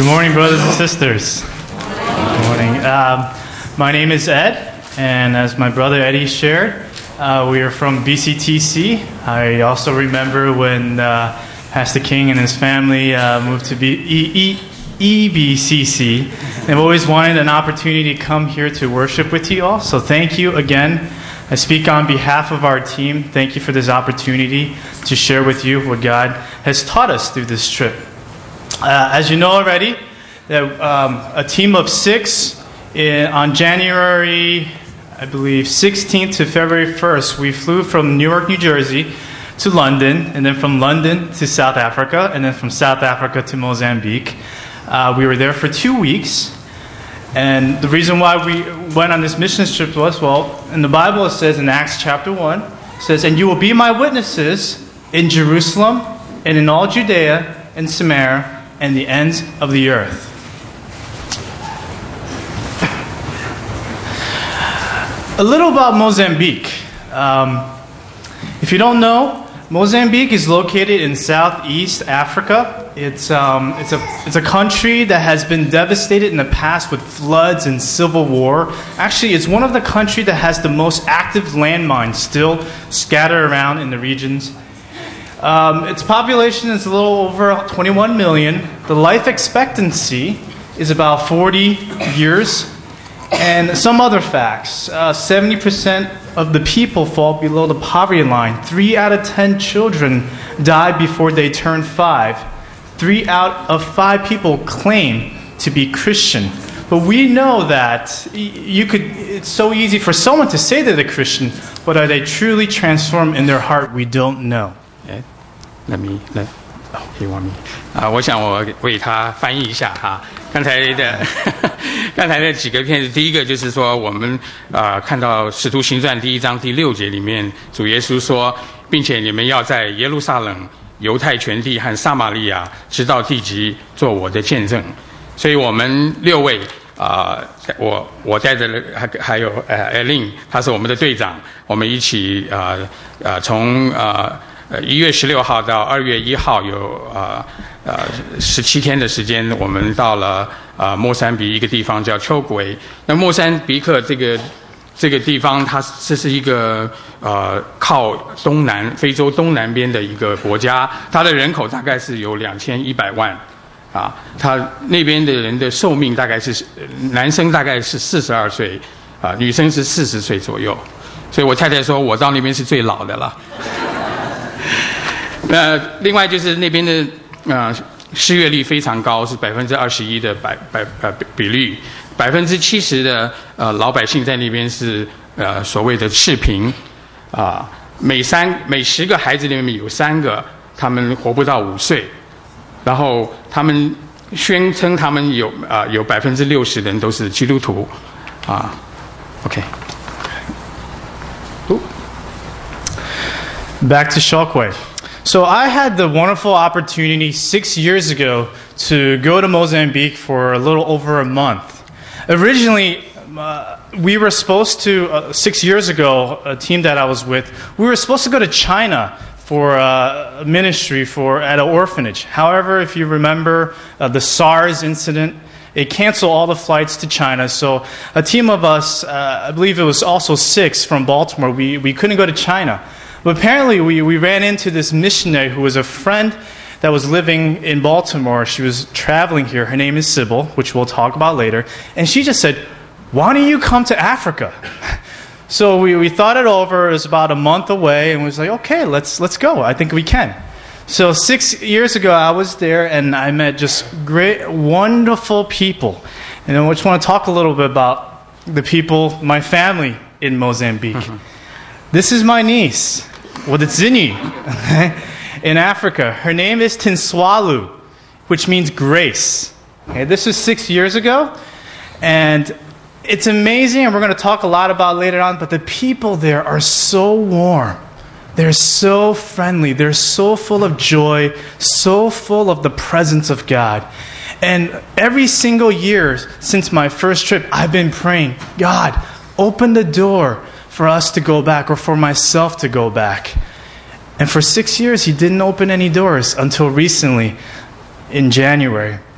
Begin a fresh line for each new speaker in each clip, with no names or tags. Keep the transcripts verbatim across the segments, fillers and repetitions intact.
morning, brothers and sisters. Good morning. Um, my name is Ed, and as my brother Eddie shared, uh, we are from B C T C. I also remember when uh, Pastor King and his family uh, moved to B- e- e- E B C C. They've always wanted an opportunity to come here to worship with you all, so thank you again. I speak on behalf of our team. Thank you for this opportunity to share with you what God has taught us through this trip. Uh, as you know already, that, um, a team of six in, on January, I believe, sixteenth to February first, we flew from Newark, New Jersey to London, and then from London to South Africa, and then from South Africa to Mozambique. Uh, we were there for two weeks. And the reason why we went on this mission trip was, well, in the Bible it says in Acts chapter one, it says, "And you will be my witnesses in Jerusalem and in all Judea and Samaria and the ends of the earth." A little about Mozambique. Um, if you don't know, Mozambique is located in Southeast Africa. It's um, it's a it's a country that has been devastated in the past with floods and civil war. Actually, it's one of the countries that has the most active landmines still scattered around in the regions. Um, its population is a little over twenty-one million. The life expectancy is about forty years. And some other facts. Uh, seventy percent of the people fall below the poverty line. Three out of ten children die before they turn five. Three out of five people claim to be Christian. But we know that you could. It's so easy for someone to say they're a Christian, but are they truly transformed in their heart? We don't know.
Okay. Let me let. Oh, you want me? 啊，我想我为他翻译一下哈。刚才的刚才的几个片子，第一个就是说，我们啊、呃、看到《使徒行传》第一章第六节里面，主耶稣说，并且你们要在耶路撒冷、犹太全地和撒玛利亚，直到地极，做我的见证。所以我们六位啊、呃，我我带着还还有呃艾琳，他是我们的队长，我们一起啊啊、呃、从啊。呃呃，一月十六号到二月一号有呃呃十七天的时间，我们到了呃莫桑比一个地方叫丘鬼。那莫桑比克这个这个地方，它这是一个呃靠东南非洲东南边的一个国家，它的人口大概是有两千一百万啊。它那边的人的寿命大概是男生大概是四十二岁啊，女生是四十岁左右。所以我太太说我到那边是最老的了。那另外就是那边的呃失业率非常高，是百分之二十一的百百呃比率，百分之七十的呃老百姓在那边是呃所谓的赤贫啊、呃，每三每十个孩子里面有三个他们活不到五岁，然后他们宣称他们有啊、呃、有百分之六十的人都是基督徒啊 ，OK。
Back to Shockwave. So I had the wonderful opportunity six years ago to go to Mozambique for a little over a month. Originally, uh, we were supposed to, uh, six years ago, a team that I was with, we were supposed to go to China for uh, a ministry for at an orphanage. However, if you remember uh, the SARS incident, it canceled all the flights to China. So a team of us, uh, I believe it was also six from Baltimore, we, we couldn't go to China. But apparently we, we ran into this missionary who was a friend that was living in Baltimore. She was traveling here. Her name is Sybil, which we'll talk about later. And she just said, "Why don't you come to Africa?" So we, we thought it over. It was about a month away. And we was like, okay, let's, let's go. I think we can. So six years ago, I was there and I met just great, wonderful people. And I just want to talk a little bit about the people, my family in Mozambique. Mm-hmm. This is my niece, Waditsini, in Africa. Her name is Tinswalu, which means grace. Okay, this was six years ago, and it's amazing, and we're going to talk a lot about it later on, but the people there are so warm. They're so friendly. They're so full of joy, so full of the presence of God. And every single year since my first trip, I've been praying, God, open the door for us to go back, or for myself to go back. And for six years, he didn't open any doors until recently in January.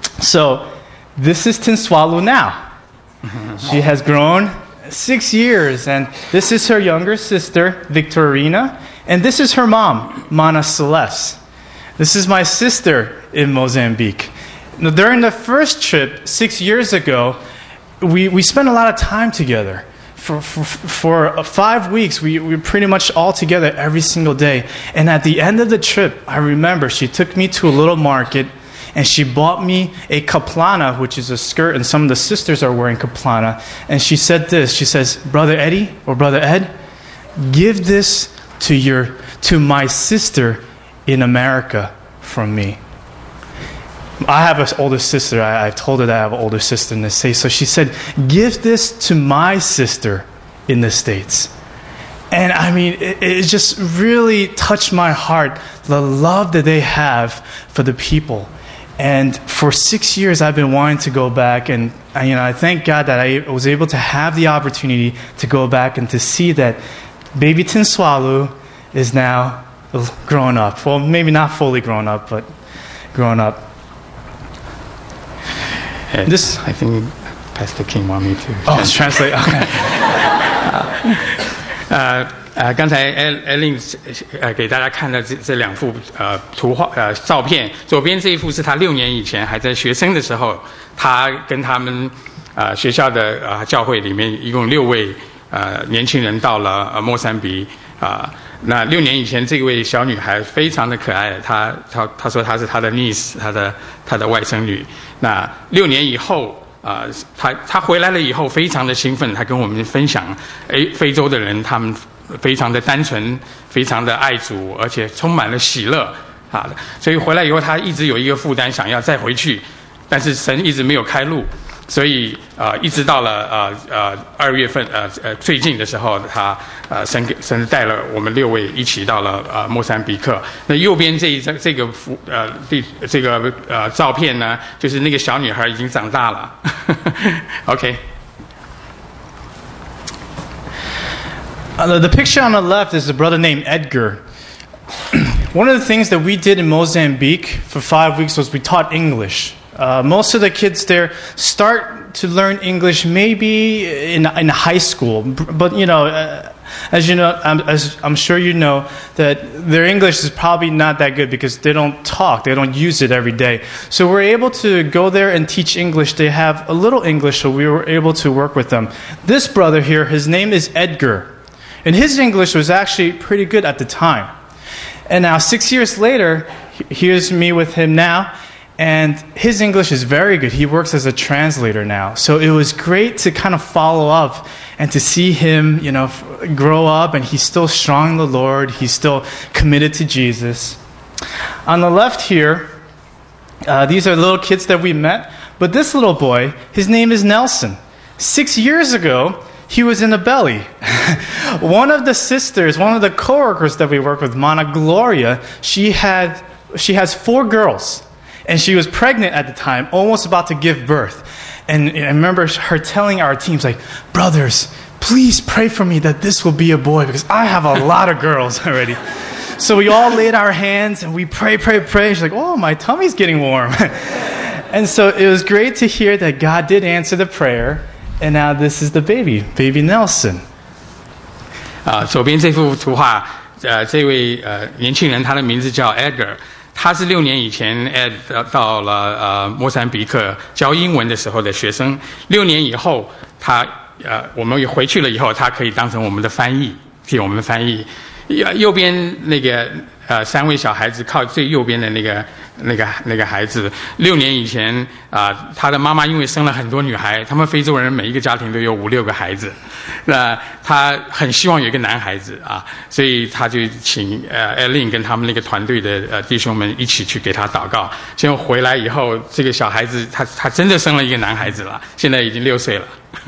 So this is Tinswalu now. She has grown six years, and this is her younger sister, Victorina, and this is her mom, Mana Celeste. This is my sister in Mozambique. Now, during the first trip six years ago, we, we spent a lot of time together. For, for, for five weeks, we, we were pretty much all together every single day. And at the end of the trip, I remember she took me to a little market, and she bought me a kaplana, which is a skirt, and some of the sisters are wearing kaplana. And she said this, she says, Brother Eddie, or Brother Ed, give this to your to my sister in America from me. I have an older sister. I, I've told her that I have an older sister in the States. So she said, give this to my sister in the States. And I mean, it, it just really touched my heart, the love that they have for the people. And for six years, I've been wanting to go back, and you know, I thank God that I was able to have the opportunity to go back and to see that baby Tinswalu is now grown up. Well, maybe not fully grown up, but grown up.
And this, I think, Pastor King want me to.
Oh, translate. Okay.
呃呃，刚才 Ellen 呃给大家看的这这两幅呃图画呃照片，左边这一幅是他六年以前还在学生的时候，他跟他们呃学校的呃教会里面一共六位呃年轻人到了呃莫桑比啊、呃。那六年以前，这位小女孩非常的可爱，她她她说她是她的 niece， 她的她的外甥女。那六年以后。啊、呃，他他回来了以后非常的兴奋，他跟我们分享，哎，非洲的人他们非常的单纯，非常的爱主，而且充满了喜乐啊。所以回来以后，他一直有一个负担，想要再回去，但是神一直没有开路，所以啊、呃，一直到了呃呃二月份呃呃最近的时候，他呃神神带了我们六位一起到了呃莫桑比克。那右边这一张这个幅呃第这个呃照片呢，就是那个小女孩已经长大了。OK。
Uh, the, the picture on the left is a brother named Edgar. One of the things that we did in Mozambique for five weeks was we taught English. Uh, most of the kids there start to learn English maybe in in high school, but you know, uh, as you know, I'm, as I'm sure you know, that their English is probably not that good because they don't talk, they don't use it every day. So we're able to go there and teach English. They have a little English, so we were able to work with them. This brother here, his name is Edgar, and his English was actually pretty good at the time. And now six years later, here's me with him now. And his English is very good. He works as a translator now. So it was great to kind of follow up and to see him, you know, grow up, and he's still strong in the Lord. He's still committed to Jesus. On the left here, uh, these are little kids that we met. But this little boy, his name is Nelson. Six years ago, he was in a belly. One of the sisters, one of the coworkers that we work with, Mana Gloria, she had, she has four girls. And she was pregnant at the time, almost about to give birth. And I remember her telling our teams, like, brothers, please pray for me that this will be a boy because I have a lot of girls already. So we all laid our hands and we pray, pray, pray. She's like, oh, my tummy's getting warm. And so it was great to hear that God did answer the prayer. And now this is the baby, baby Nelson.
啊，左边这幅图画，呃，这位呃年轻人，他的名字叫 Edgar。他是六年以前 Ed 到了呃莫桑比克教英文的时候的学生。六年以后，他呃我们回去了以后，他可以当成我们的翻译，替我们翻译。右边那个呃三位小孩子靠最右边的那个那个那个孩子，六年以前啊、呃，他的妈妈因为生了很多女孩，他们非洲人每一个家庭都有五六个孩子，那他很希望有一个男孩子啊，所以他就请呃 Ellen 跟他们那个团队的呃弟兄们一起去给他祷告。结果回来以后，这个小孩子他他真的生了一个男孩子了，现在已经六岁了。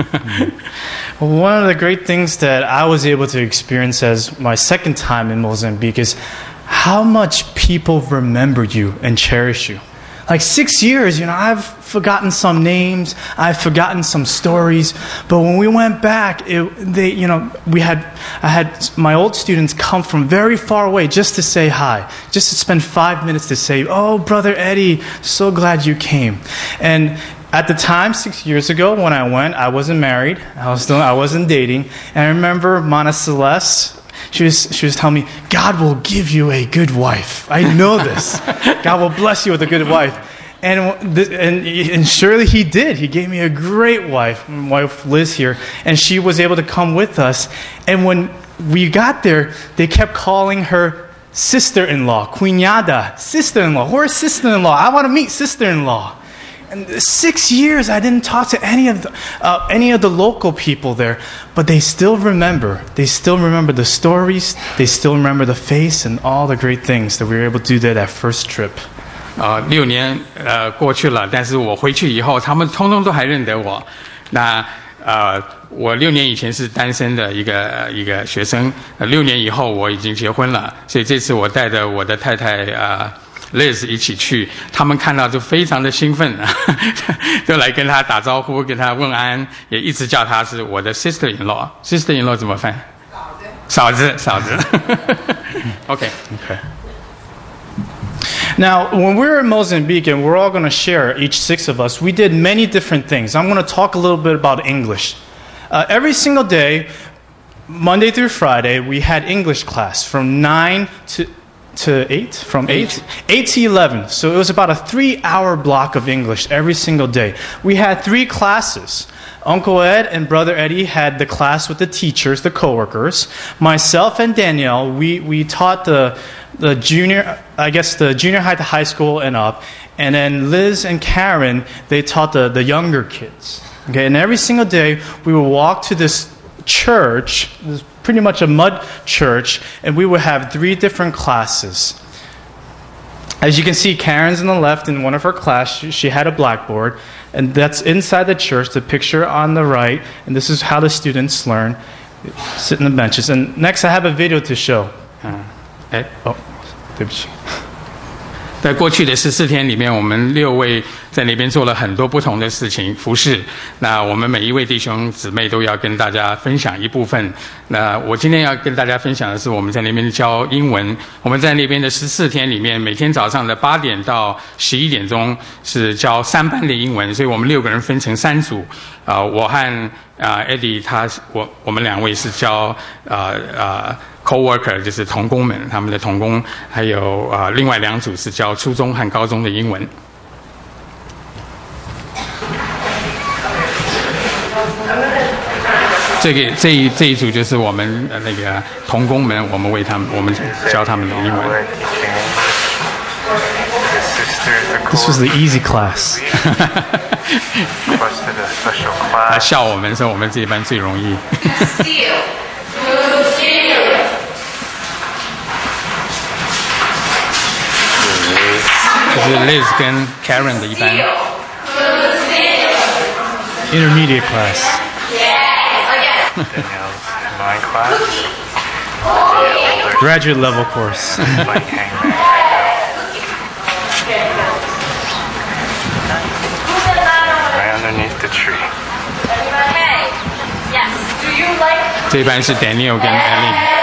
One of the great things that I was able to experience as my second time in Mozambique is how much people remember you and cherish you. Like six years, you know, I've forgotten some names, I've forgotten some stories, but when we went back, it, they, you know, we had, I had my old students come from very far away just to say hi, just to spend five minutes to say, "Oh, Brother Eddie, so glad you came." And at the time, six years ago, when I went, I wasn't married, I was still, I wasn't dating, and I remember Mana Celeste. She was, she was telling me, "God will give you a good wife. I know this. God will bless you with a good wife." And, and, and surely he did. He gave me a great wife, my wife Liz here, and she was able to come with us. And when we got there, they kept calling her sister-in-law, cuñada, sister-in-law. Where's sister-in-law? I want to meet sister-in-law. And six years, I didn't talk to any of the, uh, any of the local people there, but they still remember. They still remember the stories. They still remember the face and all the great things that we were able to do there that first trip.
呃，六年呃过去了，但是我回去以后，他们通通都还认得我。那呃，我六年以前是单身的一个一个学生，呃，六年以后我已经结婚了，所以这次我带着我的太太啊。呃Liz 一起去，他们看到就非常的兴奋，就来跟他打招呼，跟他问安，也一直叫他是我的 sister-in-law。sister-in-law 怎么翻？嫂子，嫂子，嫂子。OK
OK. Now, when we were in Mozambique, and we're all going to share, each six of us, we did many different things. I'm going to talk a little bit about English. Uh, every single day, Monday through Friday, we had English class from nine to to eight, from eight, eight to eleven. So it was about a three-hour block of English every single day. We had three classes. Uncle Ed and Brother Eddie had the class with the teachers, the coworkers. Myself and Danielle, we, we taught the the junior, I guess the junior high to high school and up. And then Liz and Karen, they taught the, the younger kids. Okay, and every single day we would walk to this church, this pretty much a mud church, and we would have three different classes. As you can see, Karen's on the left in one of her class. She, she had a blackboard, and that's inside the church, the picture on the right, and this is how the students learn, sit in the benches. And next I have a video to show.
Uh, eh?
Oh, 对不起。
在过去的十四天里面，我们六位在那边做了很多不同的事情服事。那我们每一位弟兄姊妹都要跟大家分享一部分。那我今天要跟大家分享的是我们在那边教英文。我们在那边的十四天里面，每天早上的八点到十一点钟是教三班的英文，所以我们六个人分成三组。啊、呃，我和啊、呃、Eddie 他我我们两位是教啊啊。co-worker 就是同工们，他们的同工，还有啊、呃、另外两组是教初中和高中的英文。这个这一这一组就是我们的那个同工们，我们为他们我们教他们的英文。
This was the easy class.
他笑我们说我们这一班最容易。这是 Liz 跟 Karen 的一班
intermediate class.
My class.
Graduate level course.
Right underneath the tree.
这一班是 Daniel 跟 Ellen。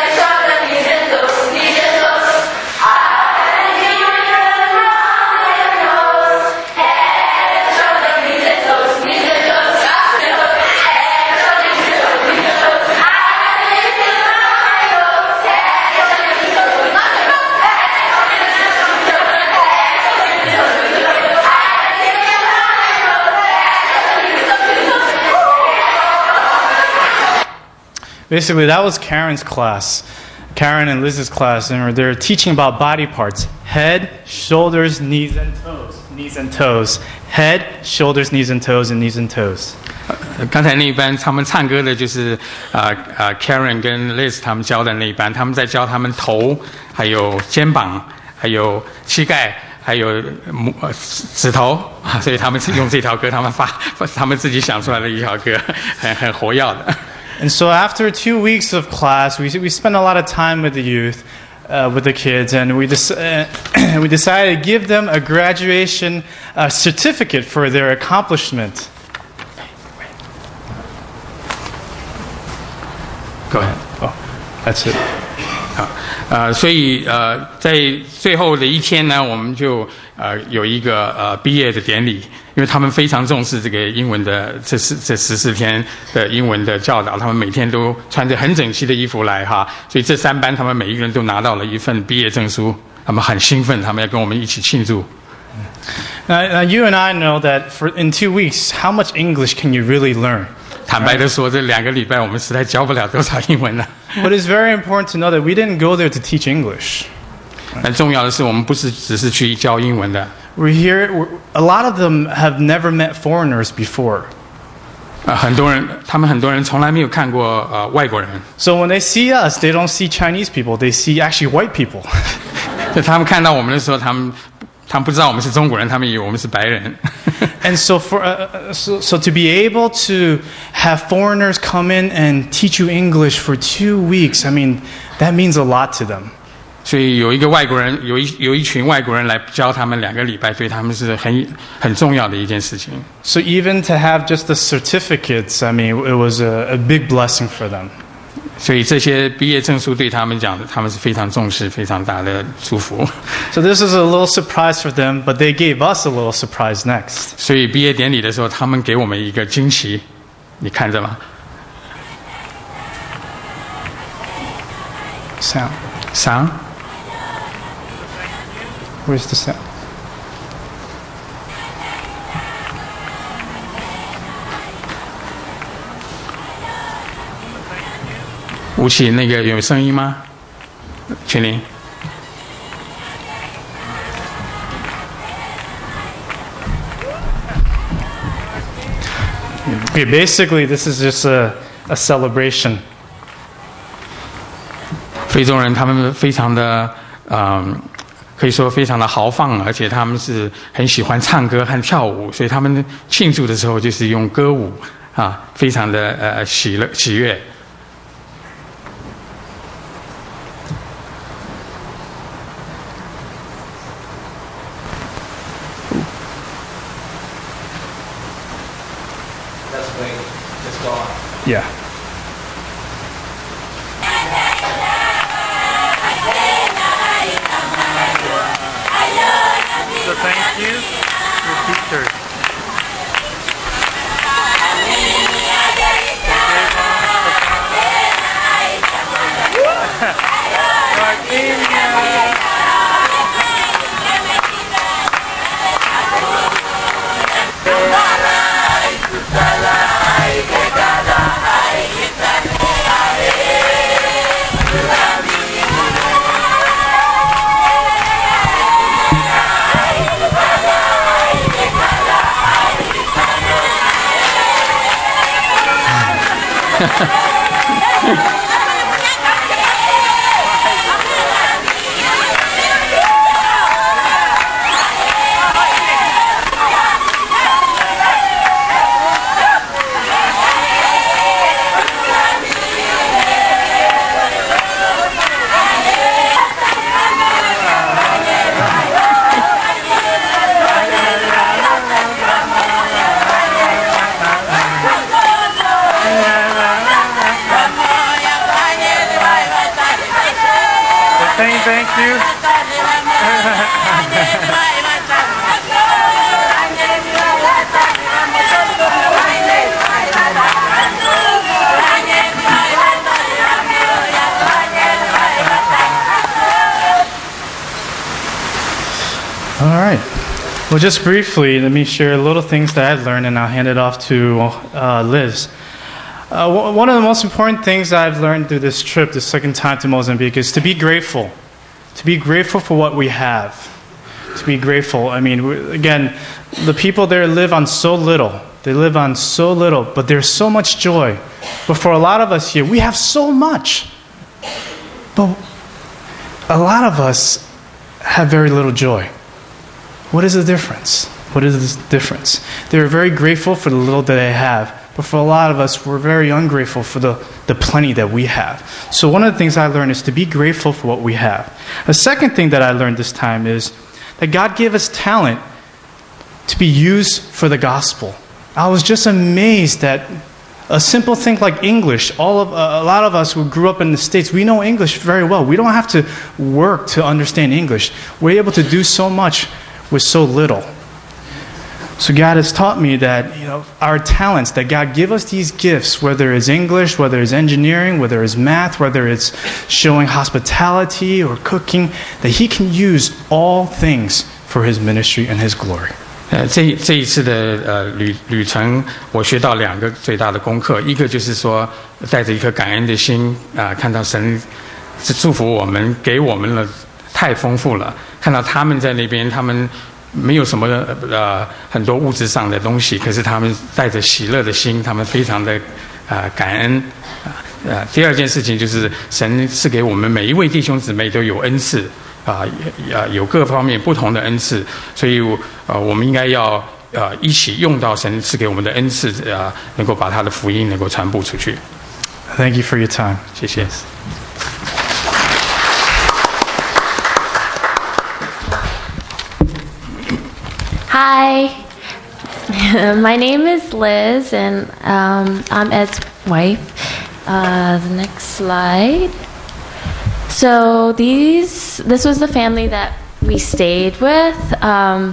Basically, that was Karen's class. Karen and Liz's class, and they're teaching about body parts. Head, shoulders, knees, and toes. Knees and toes. Head, shoulders, knees and toes, and knees and toes.
刚才那一班他们唱歌的就是啊啊、呃呃、Karen 跟 Liz 他们教的那一班，他们在教他们头，还有肩膀，还有膝盖，还有呃指头，所以他们用这条歌，他们发他们自己想出来的一条歌，很很活跃的。
And so after two weeks of class, we we spent a lot of time with the youth. uh, with the kids, and we dec- uh, we decided to give them a graduation uh, certificate for their accomplishment.
Go ahead.
Oh, that's it.
好，呃，所以呃，在最后的一天呢，我们就呃有一个呃毕业的典礼，因为他们非常重视这个英文的这四这十四天的英文的教导，他们每天都穿着很整齐的衣服来哈，所以这三班他们每一个人都拿到了一份毕业证书，他们很兴奋，他们要跟我们一起庆祝。
Now, now you and I know that for in two weeks, how much English can you really learn?
坦白的说，这两个礼拜我们实在教不了多少英文了。
But it's very important to know that we didn't go there to teach English.
但重要的是，我们不是只是去教英文的。
We're here. We're, a lot of them have never met foreigners before.
呃，很多人，他们很多人从来没有看过呃外国人。
So when they see us, they don't see Chinese people. They see actually white people.
就他们看到我们的时候，他们他们不知道我们是中国人，他们以为我们是白人。
And so for uh, so, so to be able to have foreigners come in and teach you English for two weeks, I mean, that means a lot to them.
所以有一个外国人，有一有一群外国人来教他们两个礼拜，对他们是很很重要的一件事情。
So even to have just the certificates, I mean, it was a, a big blessing for them.
所以这些毕业证书对他们讲，他们是非常重视、非常大的祝福。
So this is a little surprise for them, but they gave us a little surprise next.
所以毕业典礼的时候，他们给我们一个惊奇，你看着吗
Sound.
？Sound?
Where's the sound?
吴奇，那个有声音吗？群林。
Okay, basically, this is just a, a celebration.
非洲人他们非常的，嗯，可以说非常的豪放，而且他们是很喜欢唱歌和跳舞，所以他们庆祝的时候就是用歌舞啊，非常的呃喜乐喜悦。
Yeah.
So thank you to teachers. Saying thank you.
All right. Well, just briefly, let me share little things that I've learned, and I'll hand it off to uh, Liz. Uh, w- one of the most important things that I've learned through this trip, the second time to Mozambique, is to be grateful. To be grateful for what we have. To be grateful. I mean, we, again, the people there live on so little. They live on so little, but there's so much joy. But for a lot of us here, we have so much. But a lot of us have very little joy. What is the difference? What is this difference? They're very grateful for the little that they have, but for a lot of us, we're very ungrateful for the, the plenty that we have. So one of the things I learned is to be grateful for what we have. A second thing that I learned this time is that God gave us talent to be used for the gospel. I was just amazed that a simple thing like English, all of uh, a lot of us who grew up in the States, we know English very well. We don't have to work to understand English. We're able to do so much with so little. So God has taught me that, you know, our talents, that God give us these gifts, whether it's English, whether it's engineering, whether it's math, whether it's showing hospitality or cooking, that He can use all things for His ministry and His glory.
呃，这这一次的呃旅旅程，我学到两个最大的功课，一个就是说，带着一颗感恩的心啊、呃，看到神是祝福我们，给我们了太丰富了，看到他们在那边，他们没有什么呃很多物质上的东西，可是他们带着喜乐的心，他们非常的啊、呃、感恩啊呃。第二件事情就是神是给我们每一位弟兄姊妹都有恩赐。啊，呃，有各方面不同的恩赐，所以呃，我们应该要呃一起用到神赐给我们的恩赐，呃，能够把他的福音能够传播出去。
Thank you for your time.
谢谢。
Hi, my name is Liz, and um, I'm Ed's wife. Uh, the next slide. So these, this was the family that we stayed with. Um,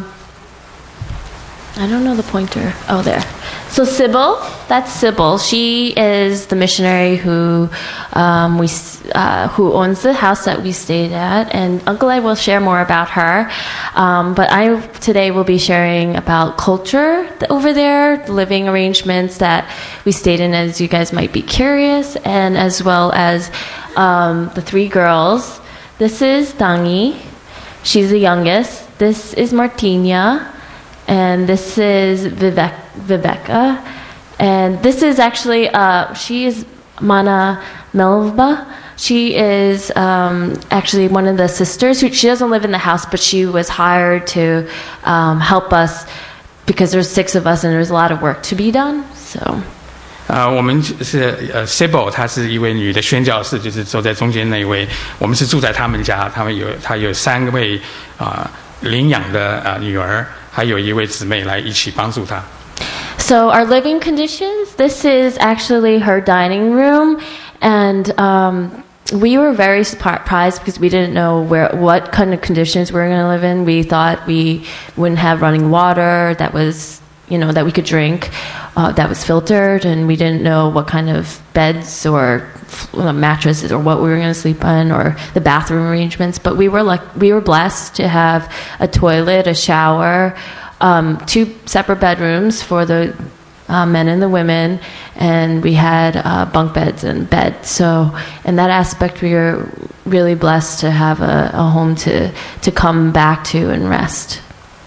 I don't know the pointer. Oh, there. So Sybil, that's Sybil. She is the missionary who um, we uh, who owns the house that we stayed at, and Uncle Ed will share more about her. Um, but I today will be sharing about culture over there, the living arrangements that we stayed in, as you guys might be curious, and as well as um, the three girls. This is Dangi. She's the youngest. This is Martina. And this is Vivek, Viveka. And this is actually, uh, she is Mana Melba. She is um, actually one of the sisters. Who, she doesn't live in the house, but she was hired to um, help us because there's six of us and there's a lot of work to be done. So.
啊、呃，我们是呃 Sybil， 她是一位女的宣教士，就是坐在中间那一位。我们是住在他们家，他们有她有三位啊、呃、领养的啊、呃、女儿。还有一位姊妹来一起帮助她。
So our living conditions, this is actually her dining room, and um, we were very surprised because we didn't know where what kind of conditions we were going to live in. We thought we wouldn't have running water that was, you know, that we could drink, uh, that was filtered, and we didn't know what kind of beds or mattresses or what we were going to sleep on or the bathroom arrangements. But we were like we were blessed to have a toilet, a shower, um, two separate bedrooms for the uh, men and the women, and we had uh, bunk beds and beds. So in that aspect, we were really blessed to have a, a home to to come back to and rest.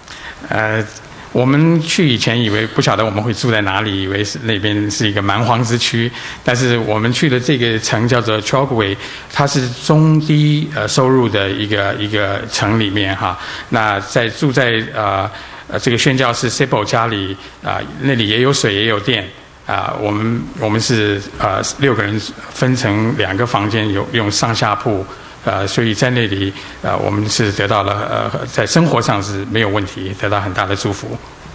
Uh, 我们去以前以为不晓得我们会住在哪里，以为是那边是一个蛮荒之区。但是我们去的这个城叫做 Chokwe， 它是中低呃收入的一个一个城里面哈。那在住在呃呃这个宣教士 Sybil 家里啊、呃，那里也有水也有电啊、呃。我们我们是呃六个人分成两个房间，有用上下铺。呃，所以在那里，呃，我们是得到了呃，在生活上是没有问题，得到很大的祝福。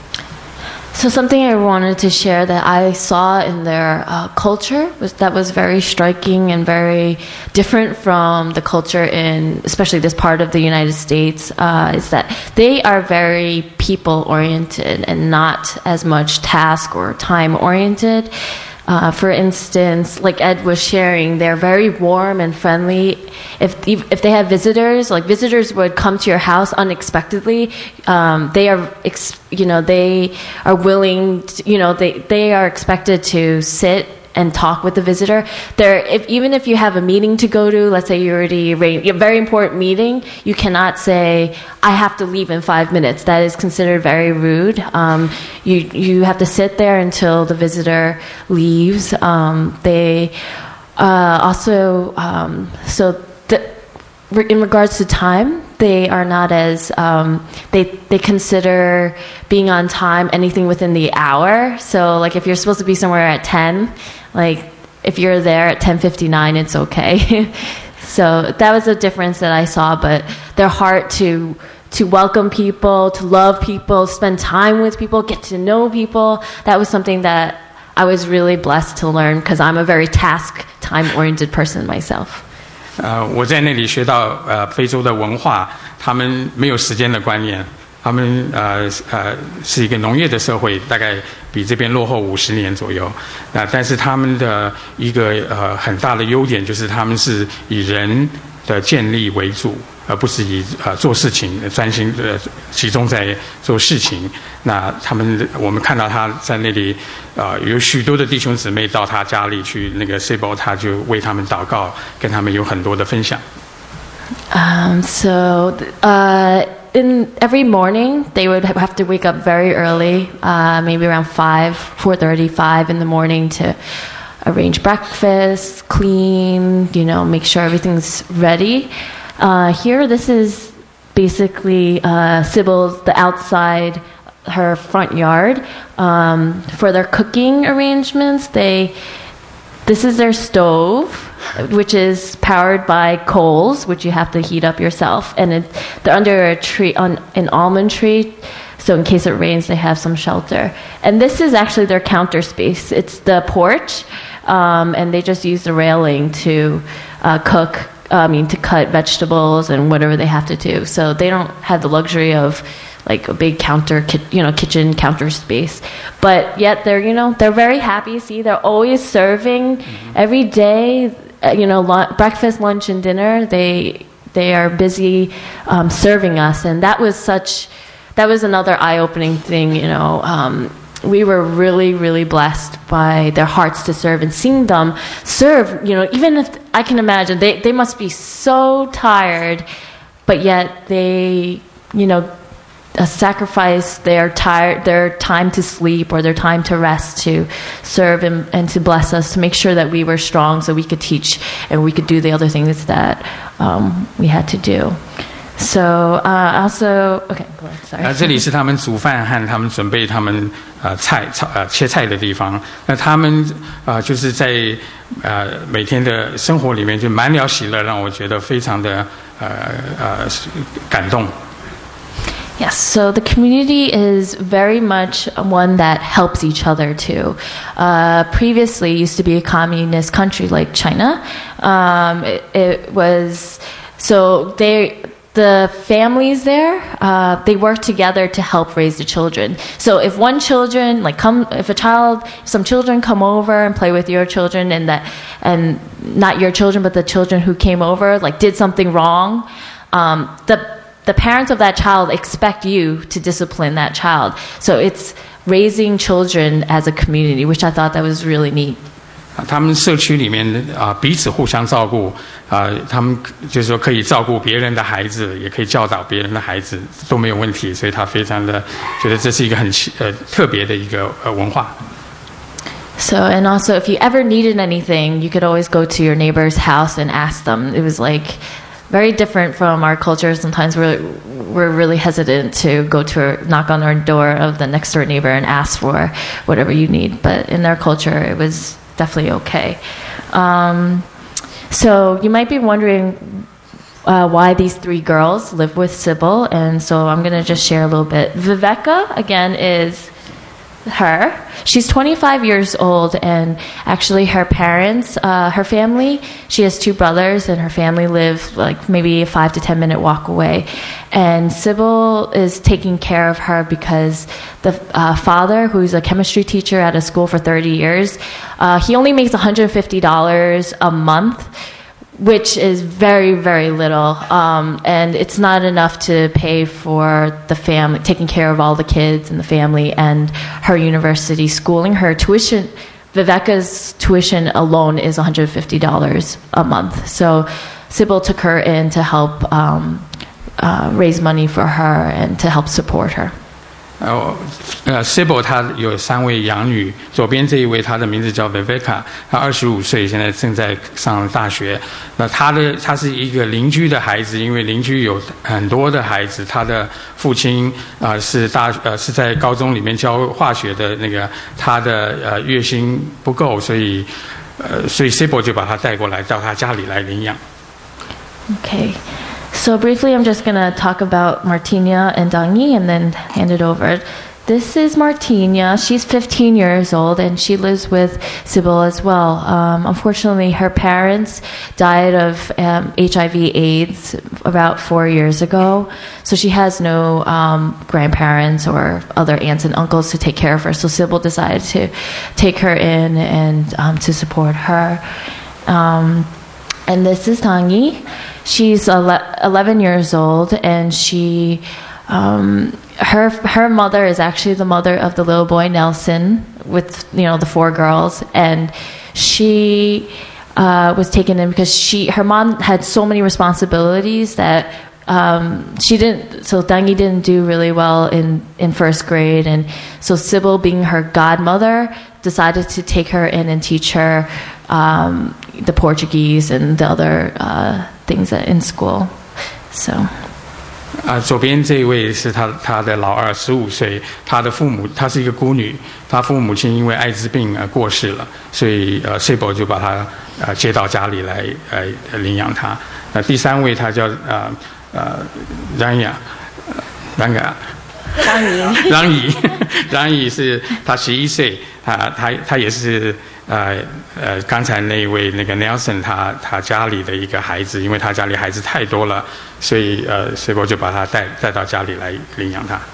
So something I wanted to share that I saw in their uh, culture was that was very striking and very different from the culture in, especially this part of the United States, uh, is that they are very people-oriented and not as much task or time-oriented. Uh, for instance, like Ed was sharing, they're very warm and friendly. If if they have visitors, like visitors would come to your house unexpectedly, um, they are, you know, they are willing, to, you know, they they are expected to sit and talk with the visitor. There, if even if you have a meeting to go to, let's say you already arranged a very important meeting, you cannot say, "I have to leave in five minutes." That is considered very rude. Um, you you have to sit there until the visitor leaves. Um, they uh, also um, so. The, re- in regards to time, they are not as um, they they consider being on time anything within the hour. So like if you're supposed to be somewhere at ten, like if you're there at ten fifty-nine, it's okay. So that was a difference that I saw. But their heart to to welcome people, to love people, spend time with people, get to know people, that was something that I was really blessed to learn because I'm a very task time-oriented person myself.
呃，我在那里学到呃非洲的文化，他们没有时间的观念，他们呃呃是一个农业的社会，大概比这边落后五十年左右。那但是他们的一个呃很大的优点就是他们是以人的建立为主，而不是以呃做事情专心的集中在做事情。那他们我们看到他在那里，呃有许多的弟兄姊妹到他家里去，那个 Sybil 他就为他们祷告，跟他们有很多的分享。
Um, so, uh, in every morning, they would have to wake up very early, uh, maybe around five, four thirty, five in the morning to arrange breakfast, clean, you know, make sure everything's ready. Uh, here, this is basically uh, Sybil's, the outside, her front yard. Um, for their cooking arrangements, they this is their stove, which is powered by coals, which you have to heat up yourself. And it, they're under a tree, on an almond tree, so in case it rains, they have some shelter. And this is actually their counter space. It's the porch, um, and they just use the railing to uh, cook, I mean, to cut vegetables and whatever they have to do. So they don't have the luxury of like a big counter, you know, kitchen counter space. But yet they're, you know, they're very happy. See, they're always serving mm-hmm. every day, you know, lunch, breakfast, lunch, and dinner. They they are busy um, serving us, and that was such, that was another eye-opening thing. You know, um, we were really, really blessed by their hearts to serve and seeing them serve. You know, even if I can imagine, they they must be so tired, but yet they, you know. Uh, sacrifice their tired their time to sleep or their time to rest to serve and, and to bless us, to make sure that we were strong so we could teach and we could do the other things that um, we had to do. So uh, also, okay, go ahead, sorry.
呃，这里是他们煮饭和他们准备他们呃菜呃切菜的地方。那他们呃就是在呃每天的生活里面就满了喜乐，让我觉得非常的呃呃感动。
Yes, so the community is very much one that helps each other too. Uh, previously, it used to be a communist country like China. Um, it, it was so they the families there uh, they work together to help raise the children. So if one children like come if a child some children come over and play with your children and that and not your children but the children who came over like did something wrong, um, the The parents of that child expect you to discipline that child. So it's raising children as a community, which I thought that was really neat.
他们社区里面啊彼此互相照顾啊，他们就是说可以照顾别人的孩子，也可以教导别人的孩子都没有问题，所以他非常的觉得这是一个很呃特别的一个呃文化。
So, and also if you ever needed anything, you could always go to your neighbor's house and ask them. It was like very different from our culture. Sometimes we're we're really hesitant to go to knock on our door of the next door neighbor and ask for whatever you need. But in their culture, it was definitely okay. Um, so you might be wondering uh, why these three girls live with Sybil, and so I'm going to just share a little bit. Viveka, again, is her. She's twenty-five years old, and actually her parents, uh, her family, she has two brothers, and her family live like maybe a five to ten minute walk away. And Sybil is taking care of her because the uh, father, who's a chemistry teacher at a school for thirty years, uh, he only makes one hundred fifty dollars a month, which is very, very little. Um, and it's not enough to pay for the family, taking care of all the kids and the family and her university schooling. Her tuition, Viveka's tuition alone is one hundred fifty dollars a month. So Sybil took her in to help um, uh, raise money for her and to help support her.
呃呃 Sybil 她有三位养女，左边这一位她的名字叫 Viveka， 她二十五岁，现在正在上大学。那她的她是一个邻居的孩子，因为邻居有很多的孩子，她的父亲啊、呃、是大呃是在高中里面教化学的那个，他的呃月薪不够，所以呃所以 Sybil 就把她带过来到她家里来领养。
Okay. So briefly, I'm just going to talk about Martina and Dangi and then hand it over. This is Martina. She's fifteen years old and she lives with Sybil as well. Um, unfortunately, her parents died of um, H I V AIDS about four years ago. So she has no um, grandparents or other aunts and uncles to take care of her. So Sybil decided to take her in and um, to support her. Um, and this is Dangi. She's eleven years old, and she, um, her her mother is actually the mother of the little boy Nelson with you know the four girls, and she uh, was taken in because she her mom had so many responsibilities that um, she didn't. So Dangi didn't do really well in in first grade, and so Sybil, being her godmother, decided to take her in and teach her um, the Portuguese and the other uh, things in school. So.
啊，左边这一位是他他的老二，十五岁，他的父母，她是一个孤女，她父母亲因为艾滋病呃过世了，所以呃 Sybil 就把她呃接到家里来呃领养她。那第三位她叫呃呃让雅，让雅。
张怡，
张怡，张怡是她十一岁，她她她也是呃呃刚才那一位那个 Nelson 他他家里的一个孩子，因为他家里孩子太多了，所以呃 Sybil 就把他带带到家里来领养他。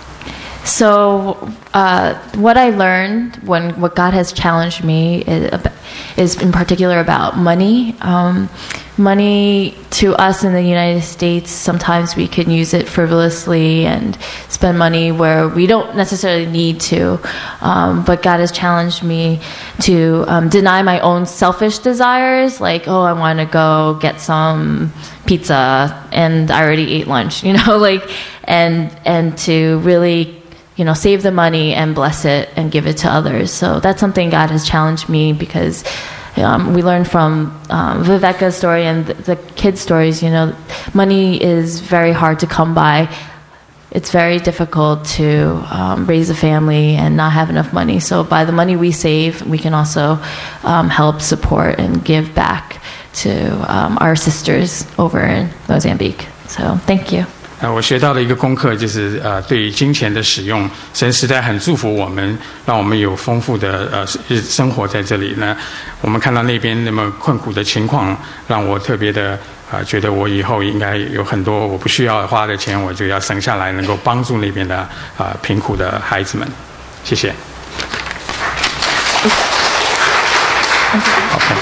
So, uh, what I learned when what God has challenged me is, is in particular about money. Um, money to us in the United States, sometimes we can use it frivolously and spend money where we don't necessarily need to. Um, but God has challenged me to um, deny my own selfish desires, like, oh, I want to go get some pizza and I already ate lunch, you know, like, and and to really, you know, save the money and bless it and give it to others. So that's something God has challenged me because um, we learned from um, Viveka's story and the, the kids' stories, you know, money is very hard to come by. It's very difficult to um, raise a family and not have enough money. So by the money we save, we can also um, help support and give back to um, our sisters over in Mozambique. So thank you.
呃，我学到的一个功课就是，呃，对于金钱的使用，神实在很祝福我们，让我们有丰富的呃日生活在这里呢。我们看到那边那么困苦的情况，让我特别的啊、呃，觉得我以后应该有很多我不需要花的钱，我就要省下来，能够帮助那边的啊、呃、贫苦的孩子们。谢谢。Okay.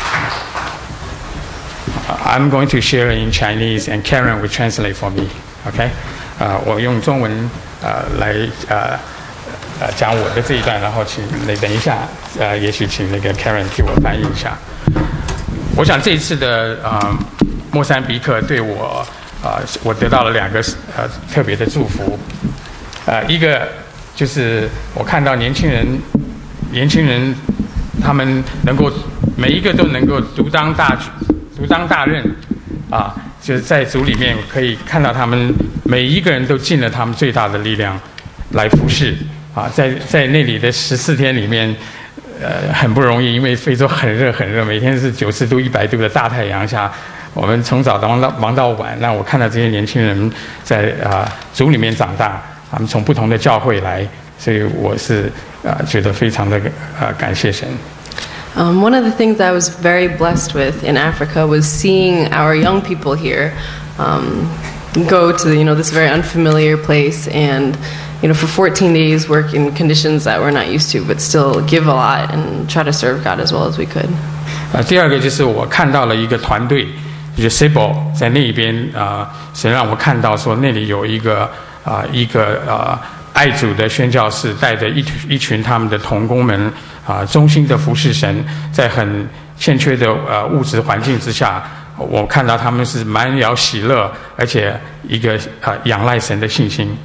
I'm going to share in Chinese, and Karen will translate for me. OK， 呃，我用中文呃来呃呃讲我的这一段，然后请那等一下呃，也许请那个 Karen 替我翻译一下。我想这一次的呃莫桑比克对我呃我得到了两个呃特别的祝福，呃一个就是我看到年轻人年轻人他们能够每一个都能够独当大举。独当大任，啊，就是在组里面可以看到他们每一个人都尽了他们最大的力量来服侍，啊，在在那里的十四天里面，呃，很不容易，因为非洲很热很热，每天是九十度、一百度的大太阳下，我们从早忙到忙到晚。那我看到这些年轻人在啊组里面长大，他们从不同的教会来，所以我是啊觉得非常的啊感谢神。
Um, one of the things I was very blessed with in Africa was seeing our young people here um, go to you know this very unfamiliar place and you know for fourteen days work in conditions that we're not used to, but still give a lot and try to serve God as well as we could.
呃，第二个就是我看到了一个团队，就是 Sybil 在那边啊、呃，神让我看到说那里有一个啊、呃、一个呃爱主的宣教士带着一一群他们的同工们。啊，衷心的服侍神，在很欠缺的呃物质环境之下，我看到他们是满了喜乐，而且一个啊、呃、仰赖神的信心。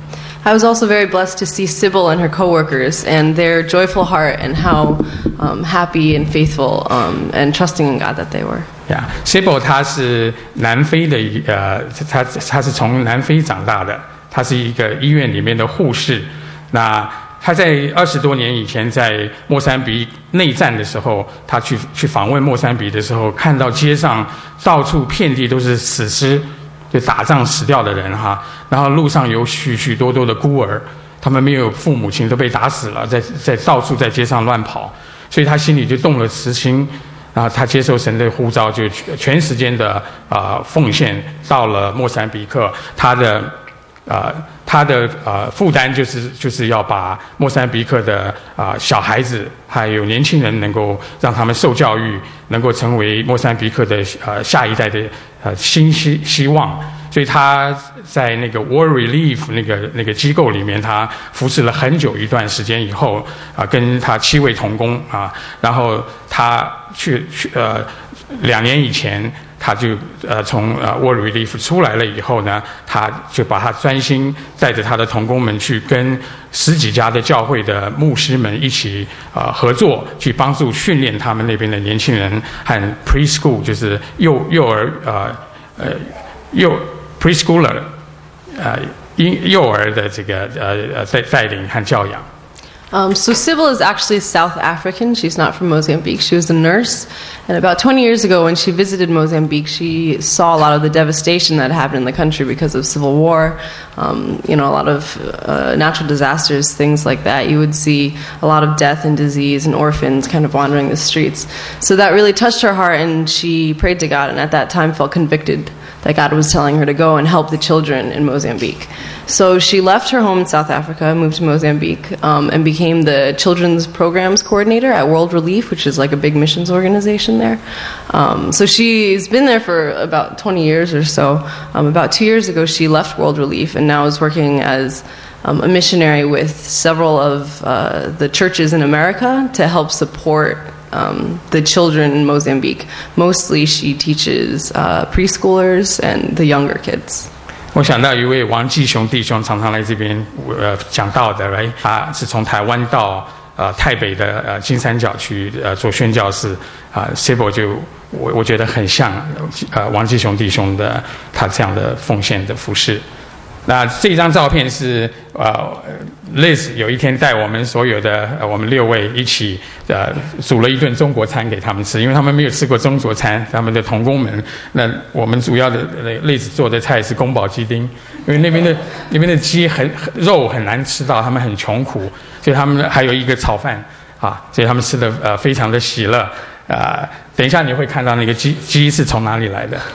I was also very blessed to see Sybil and her coworkers and their joyful heart and how um, happy and faithful um, and trusting in God that they were.
Yeah, Sybil 她是南非的一呃，她她是从南非长大的，她是一个医院里面的护士。那她在二十多年以前在莫桑比内战的时候，她去去访问莫桑比的时候，看到街上到处遍地都是死尸。就打仗死掉的人哈，然后路上有许许多多的孤儿，他们没有父母亲都被打死了，在在到处在街上乱跑，所以他心里就动了慈心，然后他接受神的呼召，就全时间的啊、呃、奉献到了莫桑比克，他的啊、呃、他的啊、呃、负担就是就是要把莫桑比克的啊、呃、小孩子还有年轻人能够让他们受教育，能够成为莫桑比克的呃下一代的。呃，新希希望，所以他在那个 War Relief 那个那个机构里面，他服侍了很久一段时间以后，啊、呃，跟他七位同工啊，然后他去去呃两年以前，他就呃从呃 War Relief 出来了以后呢，他就把他专心带着他的同工们去跟十几家的教会的牧师们一起呃合作，去帮助训练他们那边的年轻人和 preschool 就是幼幼儿呃呃幼 preschooler 呃婴幼儿的这个呃呃带带领和教养。
Um, so Sybil is actually South African. She's not from Mozambique. She was a nurse. And about twenty years ago when she visited Mozambique, she saw a lot of the devastation that happened in the country because of civil war, um, you know, a lot of uh, natural disasters, things like that. You would see a lot of death and disease and orphans kind of wandering the streets. So that really touched her heart, and she prayed to God, and at that time felt convicted that God was telling her to go and help the children in Mozambique. So she left her home in South Africa, moved to Mozambique, um, and became the children's programs coordinator at World Relief, which is like a big missions organization there. Um, so she's been there for about twenty years or so. Um, about two years ago, she left World Relief and now is working as um, a missionary with several of uh, the churches in America to help support Um, the children in Mozambique. Mostly she teaches uh, preschoolers and the younger kids.
我想到一位王继雄弟兄常常来这边呃讲道的，来他是从台湾到呃台北的呃金三角去呃做宣教士啊 ，Sybil 就我我觉得很像呃王继雄弟兄的他这样的奉献的服事。那这张照片是呃 Liz 有一天带我们所有的、呃、我们六位一起呃煮了一顿中国餐给他们吃，因为他们没有吃过中国餐，他们的同工们。那我们主要的 Liz 做的菜是宫保鸡丁，因为那边的那边的鸡很肉很难吃到，他们很穷苦，所以他们还有一个炒饭啊，所以他们吃的呃非常的喜乐啊、呃。等一下你会看到那个鸡鸡是从哪里来的。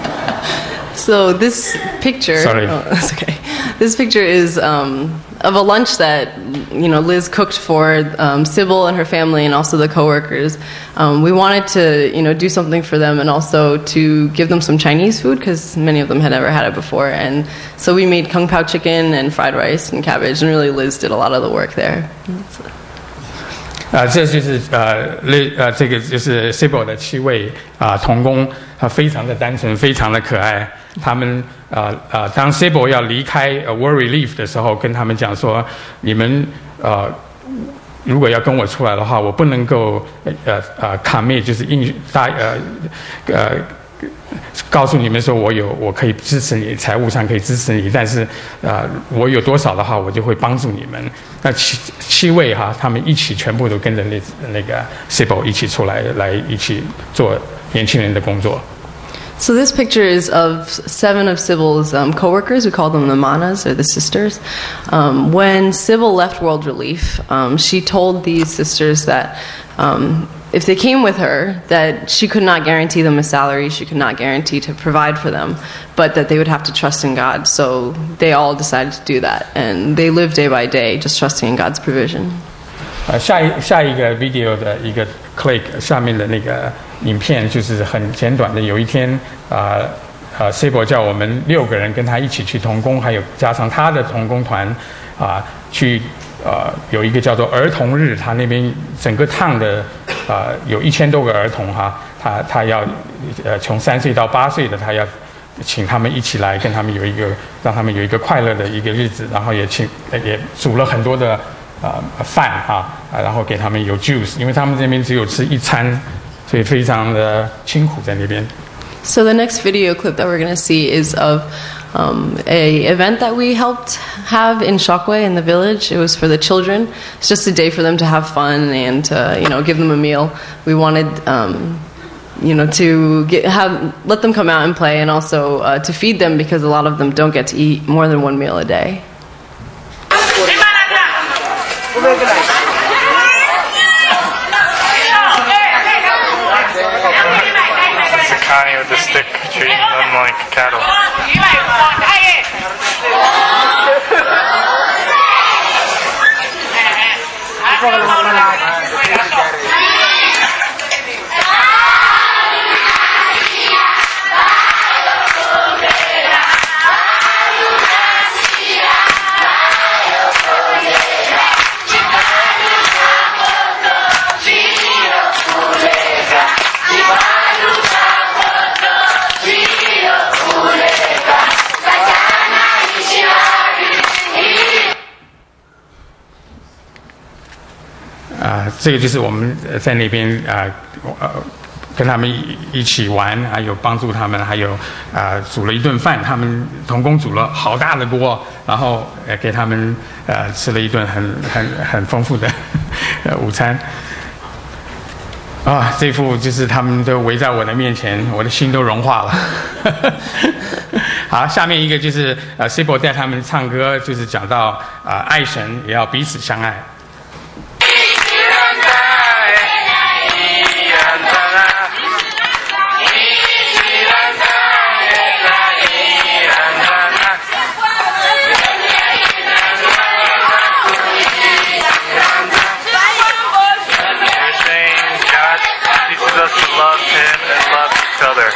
So this picture,
Sorry.
Oh, that's okay. This picture is um, of a lunch that you know Liz cooked for um, Sybil and her family, and also the coworkers. Um, we wanted to you know do something for them, and also to give them some Chinese food because many of them had never had it before. And so we made kung pao chicken and fried rice and cabbage, and really Liz did a lot of the work there.
啊、呃，这就是呃，类呃，这个就是 Sybil 的七位啊、呃、同工，他非常的单纯，非常的可爱。他们啊啊、呃，当 Sybil 要离开呃 War Relief 的时候，跟他们讲说，你们呃，如果要跟我出来的话，我不能够呃呃 commit 就是应答呃呃。告诉你们说，我有我可以支持你，财务上可以支持你，但是，呃，我有多少的话，我就会帮助你们。那七七位哈，他们一起全部都跟着那那个 Sybil 一起出来，来一起做年轻人的工作。
So this picture is of seven of Sybil's um, co-workers. We call them the manas, or the sisters. Um, when Sybil left World Relief, um, she told these sisters that um, if they came with her, that she could not guarantee them a salary, she could not guarantee to provide for them, but that they would have to trust in God. So they all decided to do that, and they live day by day, just trusting in God's provision.
呃，下一下一个 video 的一个 click 下面的那个影片就是很简短的。有一天啊呃 Sybil 叫我们六个人跟他一起去同工，还有加上他的同工团啊、呃、去呃有一个叫做儿童日，他那边整个趟的啊、呃、有一千多个儿童哈，他他要呃从三岁到八岁的他要请他们一起来跟他们有一个让他们有一个快乐的一个日子，然后也请也煮了很多的呃饭哈啊，然后给他们有 juice， 因为他们这边只有吃一餐，所以非常的辛苦在那边。
So the next video clip that we're going to see is of um, a event that we helped have in Shockway in the village. It was for the children. It's just a day for them to have fun and to, you know, give them a meal. We wanted um, you know, to get, have let them come out and play, and also uh, to feed them because a lot of them don't get to eat more than one meal a day.
Connie with the stick treating them like cattle.
啊、呃，这个就是我们在那边啊呃跟他们一起玩，还有帮助他们，还有啊、呃、煮了一顿饭，他们同工煮了好大的锅，然后呃给他们呃吃了一顿很很很丰富的呃午餐。啊，这幅就是他们都围在我的面前，我的心都融化了。好，下面一个就是呃 Sibyl 带他们唱歌，就是讲到啊、呃、爱神也要彼此相爱。
Love him and love each other.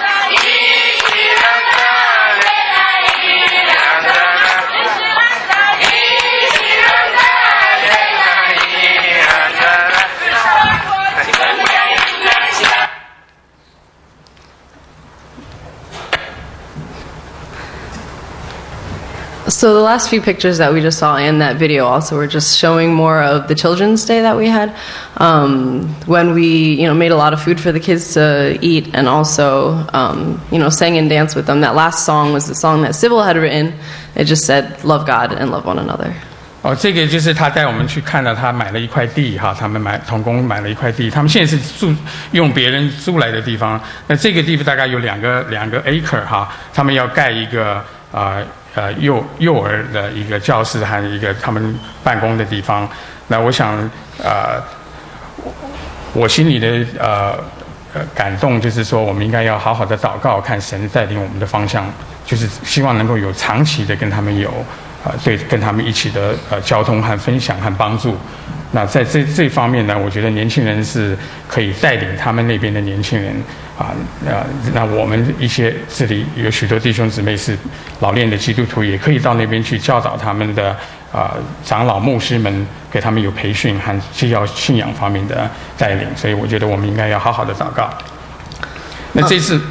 So the last few pictures that we just saw in that video also were just showing more of the Children's Day that we had, um, when we, you know, made a lot of food for the kids to eat, and also, um, you know, sang and danced with them. That last song was the song that Sibyl had written. It just said, "Love God and love one another."
哦，这个就是他带我们去看到他买了一块地哈，他们买童工买了一块地，他们现在是住用别人租来的地方。那这个地方大概有两个两个 acre 哈，他们要盖一个啊。呃呃，幼幼儿的一个教室和一个他们办公的地方。那我想，呃，我心里的呃呃感动就是说，我们应该要好好的祷告，看神带领我们的方向，就是希望能够有长期的跟他们有呃对跟他们一起的呃交通和分享和帮助。那在这这方面呢，我觉得年轻人是可以带领他们那边的年轻人啊，呃，那我们一些这里有许多弟兄姊妹是老练的基督徒，也可以到那边去教导他们的啊、呃、长老牧师们，给他们有培训和需要信仰方面的带领，所以我觉得我们应该要好好的祷告。那这次。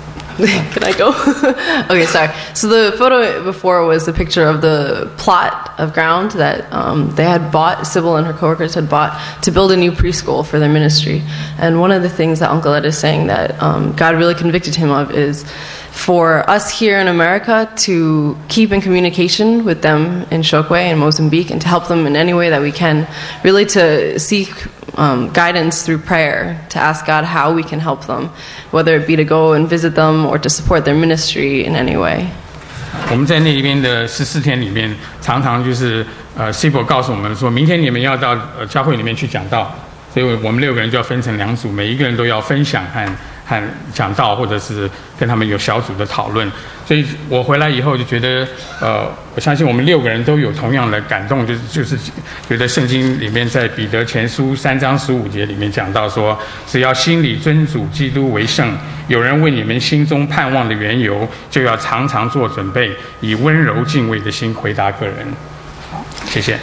Can I go? Okay, sorry. So the photo before was a picture of the plot of ground that um, they had bought, Sibyl and her coworkers had bought, to build a new preschool for their ministry. And one of the things that Uncle Ed is saying that um, God really convicted him of is for us here in America to keep in communication with them in Chokwe and Mozambique, and to help them in any way that we can, really to seek um, guidance through prayer, to ask God how we can help them, whether it be to go and visit them or to support their ministry in any way.
我们在那边的十四天里面，常常就是呃 Sibyl 告诉我们说，明天你们要到呃教会里面去讲道，所以我们六个人就要分成两组，每一个人都要分享和和讲道，或者是跟他们有小组的讨论。所以我回来以后就觉得，呃，我相信我们六个人都有同样的感动，就是就是觉得圣经里面在彼得前书三章十五节里面讲到说，只要心里尊主基督为圣，有人问你们心中盼望的缘由，就要常常做准备，以温柔敬畏的心回答个人。好，谢谢。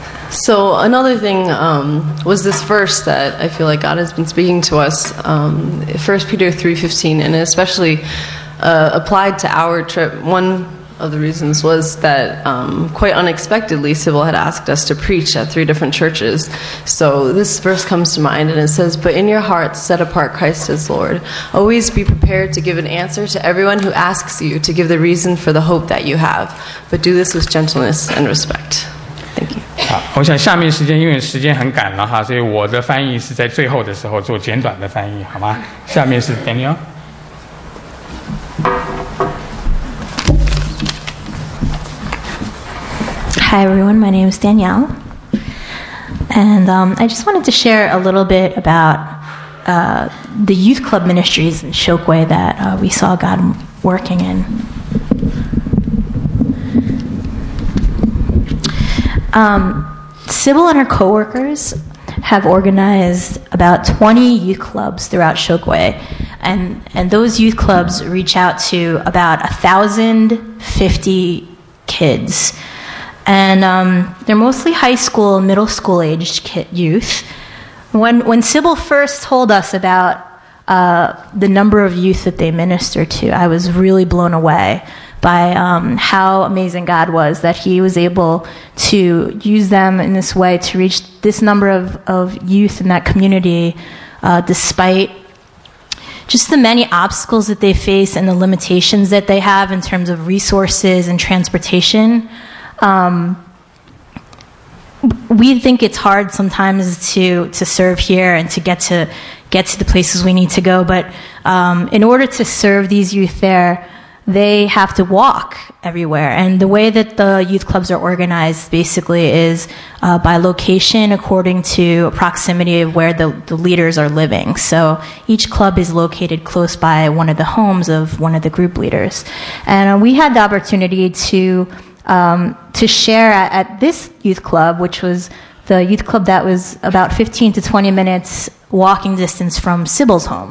So another thing um, was this verse that I feel like God has been speaking to us, um, First Peter three fifteen, and especially uh, applied to our trip. One of the reasons was that um, quite unexpectedly, Sybil had asked us to preach at three different churches. So this verse comes to mind, and it says, "But in your hearts set apart Christ as Lord. Always be prepared to give an answer to everyone who asks you to give the reason for the hope that you have. But do this with gentleness and respect." Thank you.
好，我想下面时间因为时间很赶了哈，所以我的翻译是在最后的时候做简短的翻译，好吗？下面是 Daniel。
Hi everyone, my name is Danielle, and um, I just wanted to share a little bit about uh, the youth club ministries in Chokwe that uh, we saw God working in. Um, Sybil and her coworkers have organized about twenty youth clubs throughout Chokwe, and, and those youth clubs reach out to about one thousand fifty kids. And um, they're mostly high school, middle school aged kid, youth. When when Sybil first told us about uh, the number of youth that they minister to, I was really blown away by um, how amazing God was, that He was able to use them in this way to reach this number of, of youth in that community, uh, despite just the many obstacles that they face and the limitations that they have in terms of resources and transportation. Um, we think it's hard sometimes to, to serve here and to get to get to the places we need to go, but um, in order to serve these youth there, they have to walk everywhere. And the way that the youth clubs are organized basically is uh, by location according to proximity of where the, the leaders are living. So each club is located close by one of the homes of one of the group leaders. And uh, we had the opportunity to Um, to share at, at this youth club, which was the youth club that was about fifteen to twenty minutes walking distance from Sybil's home.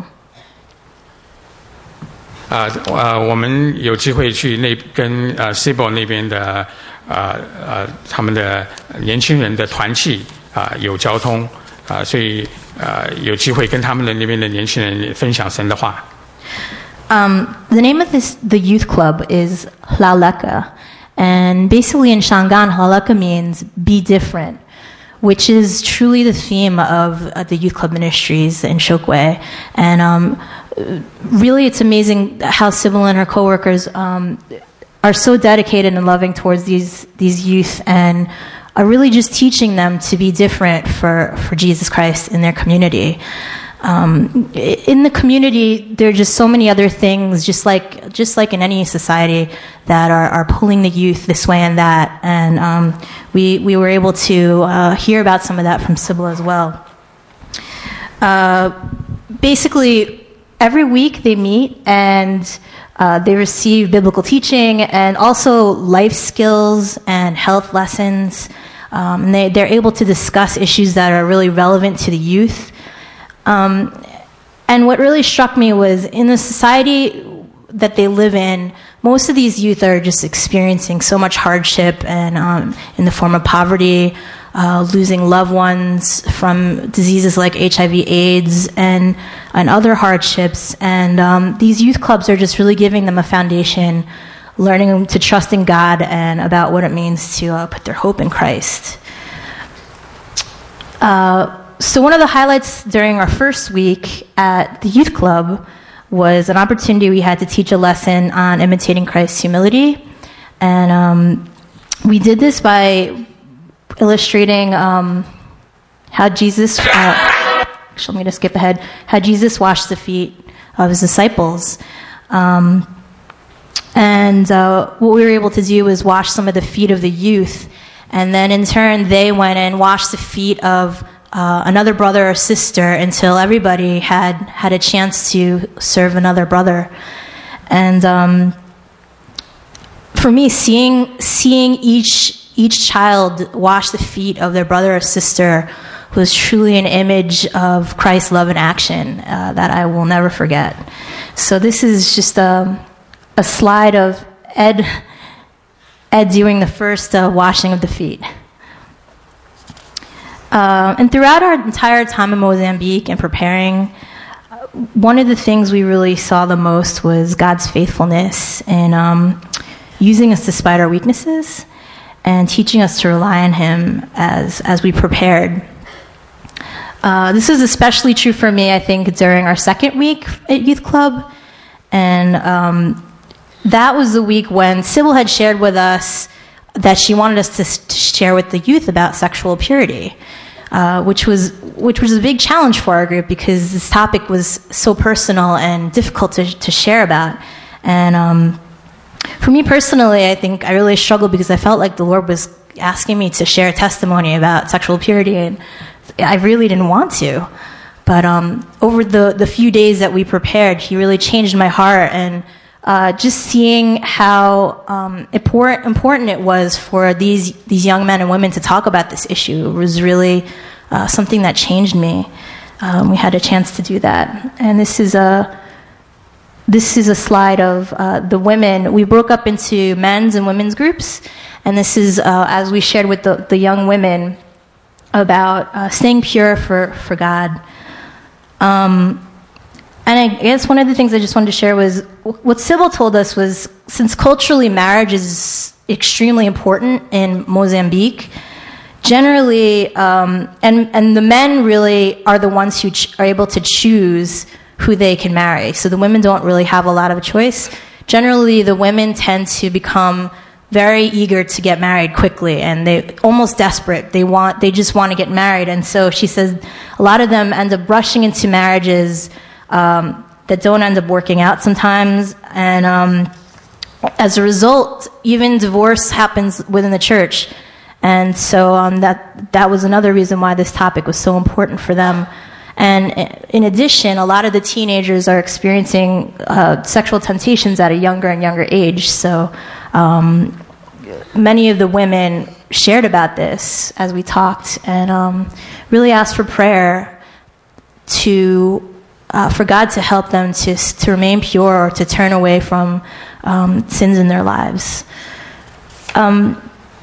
啊呃，我们有机会去那跟呃 Sybil 那边的呃呃他们的年轻人的团契啊、呃、有交通啊、呃，所以呃有机会跟他们的那边的年轻人分享神的话。
Um, the name of this the youth club is Hlaleka. And basically in Shangaan, Hlaleka means be different, which is truly the theme of uh, the youth club ministries in Chokwe. And um, really it's amazing how Sybil and her coworkers um, are so dedicated and loving towards these, these youth and are really just teaching them to be different for, for Jesus Christ in their community. Um, in the community, there are just so many other things, just like just like in any society, that are, are pulling the youth this way and that. And um, we we were able to uh, hear about some of that from Sybil as well. Uh, basically, every week they meet and uh, they receive biblical teaching and also life skills and health lessons. Um, and they, they're able to discuss issues that are really relevant to the youth. Um, and what really struck me was in the society that they live in, most of these youth are just experiencing so much hardship and um, in the form of poverty, uh, losing loved ones from diseases like H I V AIDS and, and other hardships. And um, these youth clubs are just really giving them a foundation, learning them to trust in God and about what it means to uh, put their hope in Christ. Uh, So one of the highlights during our first week at the youth club was an opportunity we had to teach a lesson on imitating Christ's humility. And um, we did this by illustrating um, how Jesus, uh, actually let me just skip ahead, how Jesus washed the feet of his disciples. Um, and uh, what we were able to do was wash some of the feet of the youth. And then in turn, they went and washed the feet of Uh, another brother or sister until everybody had had a chance to serve another brother. And um, for me, seeing seeing each each child wash the feet of their brother or sister was truly an image of Christ's love in action uh, that I will never forget. So this is just a, a slide of Ed Ed doing the first uh, washing of the feet. Uh, and throughout our entire time in Mozambique and preparing, one of the things we really saw the most was God's faithfulness in um, using us despite our weaknesses and teaching us to rely on Him as as we prepared. Uh, this is especially true for me, I think, during our second week at Youth Club. And um, that was the week when Sybil had shared with us that she wanted us to, to share with the youth about sexual purity, uh, which was which was a big challenge for our group because this topic was so personal and difficult to, to share about. And um, for me personally, I think I really struggled because I felt like the Lord was asking me to share a testimony about sexual purity, and I really didn't want to. But um, over the, the few days that we prepared, He really changed my heart, and uh, just seeing how um, important important it was for these these young men and women to talk about this issue was really uh, something that changed me. Um, we had a chance to do that, and this is a this is a slide of uh, the women. We broke up into men's and women's groups, and this is uh, as we shared with the, the young women about uh, staying pure for for God. Um, and I guess one of the things I just wanted to share was what Sybil told us was, since culturally marriage is extremely important in Mozambique, generally, um, and, and the men really are the ones who ch- are able to choose who they can marry. So the women don't really have a lot of a choice. Generally, the women tend to become very eager to get married quickly, and they almost desperate. They want, they just want to get married. And so she says a lot of them end up rushing into marriages um, that don't end up working out sometimes. And um, as a result, even divorce happens within the church. And so um, that that was another reason why this topic was so important for them. And in addition, a lot of the teenagers are experiencing uh, sexual temptations at a younger and younger age. So um, many of the women shared about this as we talked, and um, really asked for prayer to uh, for God to help them to to remain pure or to turn away from um, sins in their lives. Um,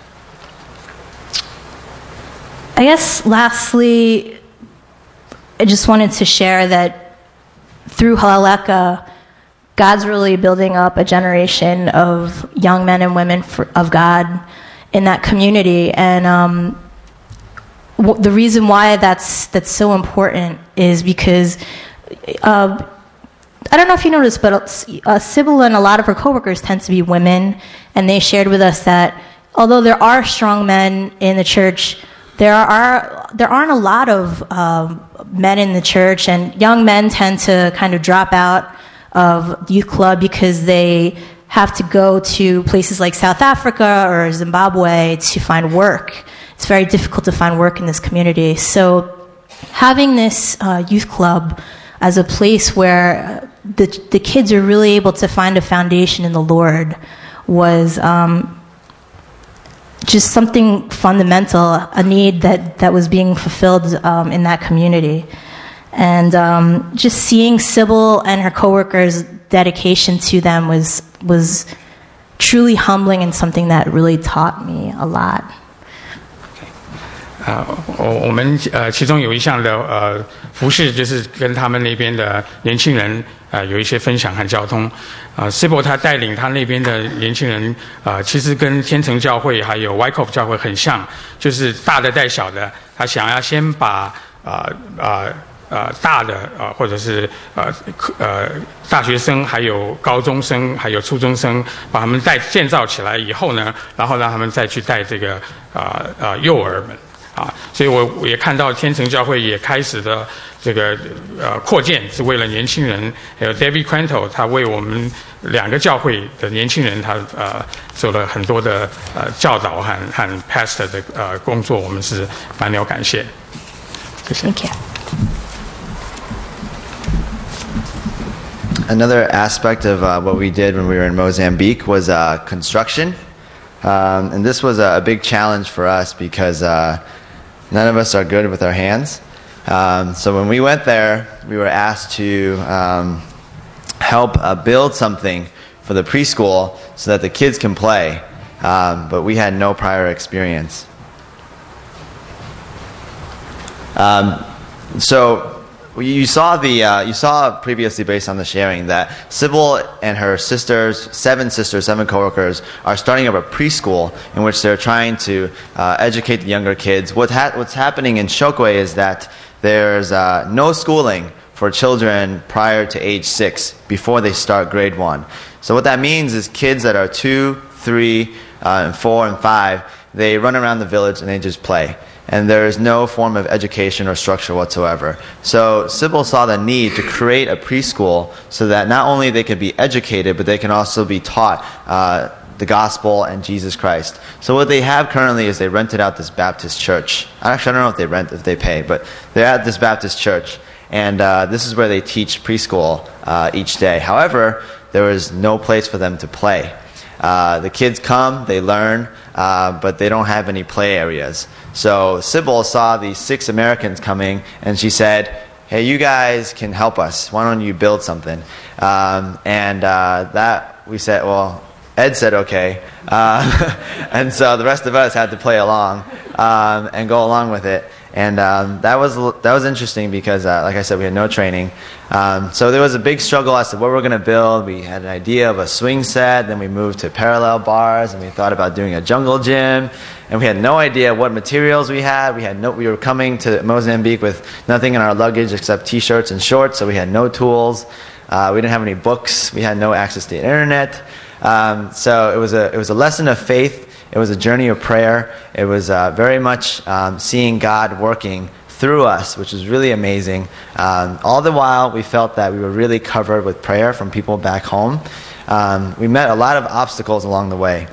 I guess lastly, I just wanted to share that through Halaleka, God's really building up a generation of young men and women for, of God in that community. And um, w- the reason why that's that's so important is because, uh, I don't know if you noticed, but uh, Sybil and a lot of her coworkers tend to be women, and they shared with us that although there are strong men in the church, there are there aren't a lot of um, men in the church, and young men tend to kind of drop out of youth club because they have to go to places like South Africa or Zimbabwe to find work. It's very difficult to find work in this community. So having this uh, youth club as a place where the the kids are really able to find a foundation in the Lord was um, just something fundamental, a need that, that was being fulfilled um, in that community. And um, just seeing Sybil and her coworkers' dedication to them was was truly humbling and something that really taught me a lot.
啊，我我们呃其中有一项的呃服饰就是跟他们那边的年轻人呃有一些分享和交通。啊 ，Sybil 他带领他那边的年轻人啊、呃，其实跟天成教会还有 Wyckoff 教会很像，就是大的带小的，他想要先把啊啊。呃呃，大的呃，或者是呃呃大学生，还有高中生，还有初中生，把他们带建造起来以后呢，然后让他们再去带这个啊啊、呃呃、幼儿们啊，所以我我也看到天成教会也开始的这个呃扩建，是为了年轻人。还有 David Quanto 他为我们两个教会的年轻人，他呃做了很多的呃教导和和 pastor 的呃工作，我们是蛮有感谢。谢谢。
Thank you.
Another aspect of uh, what we did when we were in Mozambique was uh, construction. Um, and this was a, a big challenge for us because uh, none of us are good with our hands. Um, so when we went there, we were asked to um, help uh, build something for the preschool so that the kids can play. Um, but we had no prior experience. Um, so well, you saw the uh, you saw previously based on the sharing that Sybil and her sisters, seven sisters, seven coworkers, are starting up a preschool in which they're trying to uh, educate the younger kids. What ha- what's happening in Chokwe is that there's uh, no schooling for children prior to age six before they start grade one. So what that means is kids that are two, three, uh, and four, and five, they run around the village and they just play. And there is no form of education or structure whatsoever. So Sybil saw the need to create a preschool so that not only they could be educated, but they can also be taught uh, the gospel and Jesus Christ. So what they have currently is they rented out this Baptist church. Actually, I don't know if they rent, if they pay, but they're at this Baptist church. And uh, this is where they teach preschool uh, each day. However, there is no place for them to play. Uh, the kids come, they learn, uh, but they don't have any play areas. So Sybil saw these six Americans coming, and she said, hey, you guys can help us. Why don't you build something? Um, and uh, that, we said, well, Ed said okay. Uh, and so the rest of us had to play along um, and go along with it. And um, that was that was interesting because, uh, like I said, we had no training. Um, so there was a big struggle as to what we're going to build. We had an idea of a swing set. Then we moved to parallel bars, and we thought about doing a jungle gym. And we had no idea what materials we had. We had no. We were coming to Mozambique with nothing in our luggage except T-shirts and shorts, so we had no tools. Uh, we didn't have any books. We had no access to the internet. Um, so it was a it was a lesson of faith. It was a journey of prayer. It was uh, very much um, seeing God working through us, which was really amazing. Um, all the while, we felt that we were really covered with prayer from people back home. Um, we met a lot of obstacles along the way.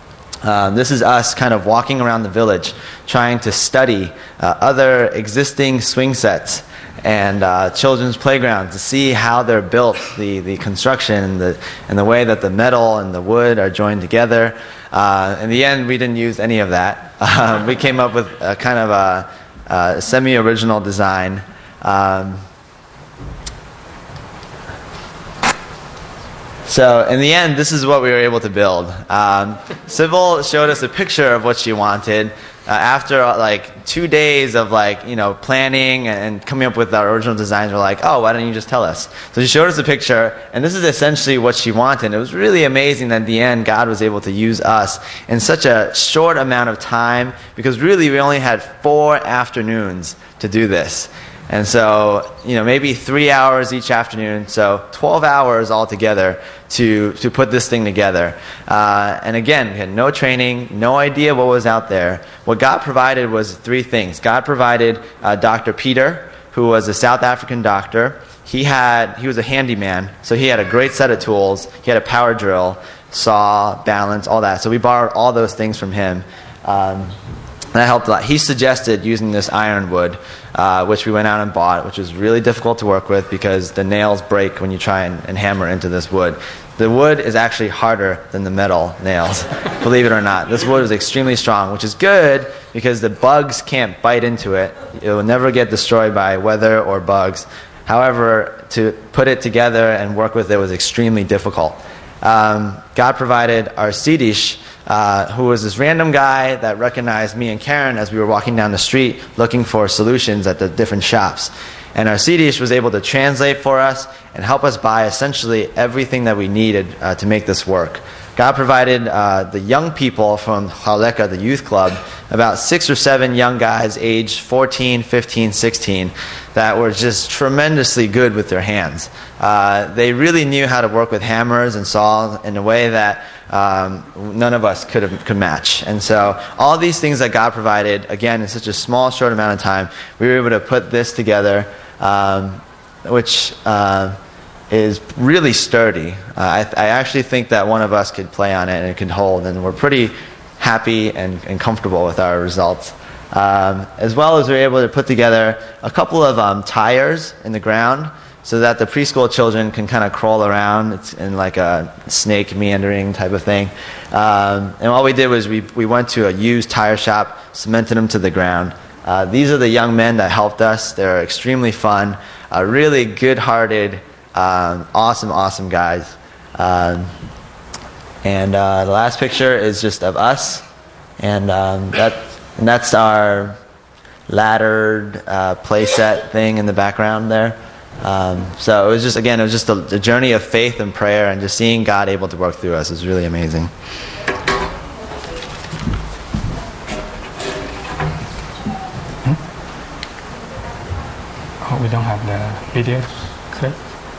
Um, this is us kind of walking around the village, trying to study uh, other existing swing sets and uh, children's playgrounds to see how they're built, the, the construction and the, and the way that the metal and the wood are joined together. Uh, in the end, we didn't use any of that. Uh, we came up with a kind of a, a semi-original design. Um, so in the end, this is what we were able to build. Um, Sybil showed us a picture of what she wanted. Uh, after uh, like two days of like you know planning and coming up with our original designs, we're like, oh, why don't you just tell us? So she showed us a picture, and this is essentially what she wanted. It was really amazing that at the end, God was able to use us in such a short amount of time, because really we only had four afternoons to do this. And so, you know, maybe three hours each afternoon, so twelve hours altogether to, to put this thing together. Uh, and again, we had no training, no idea what was out there. What God provided was three things. God provided uh, Doctor Peter, who was a South African doctor. He had he was a handyman, so he had a great set of tools. He had a power drill, saw, balance, all that. So we borrowed all those things from him. Um, And that helped a lot. He suggested using this ironwood, uh, which we went out and bought, which was really difficult to work with because the nails break when you try and, and hammer into this wood. The wood is actually harder than the metal nails, believe it or not. This wood is extremely strong, which is good because the bugs can't bite into it. It will never get destroyed by weather or bugs. However, to put it together and work with it was extremely difficult. Um, God provided our Sidish, Uh, who was this random guy that recognized me and Karen as we were walking down the street looking for solutions at the different shops. And our Sidish was able to translate for us and help us buy essentially everything that we needed uh, to make this work. God provided uh, the young people from Haleka, the youth club, about six or seven young guys aged fourteen, fifteen, sixteen that were just tremendously good with their hands. Uh, they really knew how to work with hammers and saws in a way that um, none of us could have, could match. And so all these things that God provided, again, in such a small, short amount of time, we were able to put this together, um, which uh, is really sturdy. Uh, I, I actually think that one of us could play on it and it could hold, and we're pretty happy and, and comfortable with our results. Um, as well as we were able to put together a couple of um, tires in the ground so that the preschool children can kind of crawl around. It's in like a snake meandering type of thing. Um, and all we did was we, we went to a used tire shop, cemented them to the ground. Uh, these are the young men that helped us. They're extremely fun, uh, really good-hearted, um, awesome, awesome guys. Um, and uh, the last picture is just of us. And, um, that, and that's our laddered uh, play set thing in the background there. Um, so it was just, again, it was just a, a journey of faith and prayer, and just seeing God able to work through us is really amazing.
Hmm? Oh, we don't have the video clip.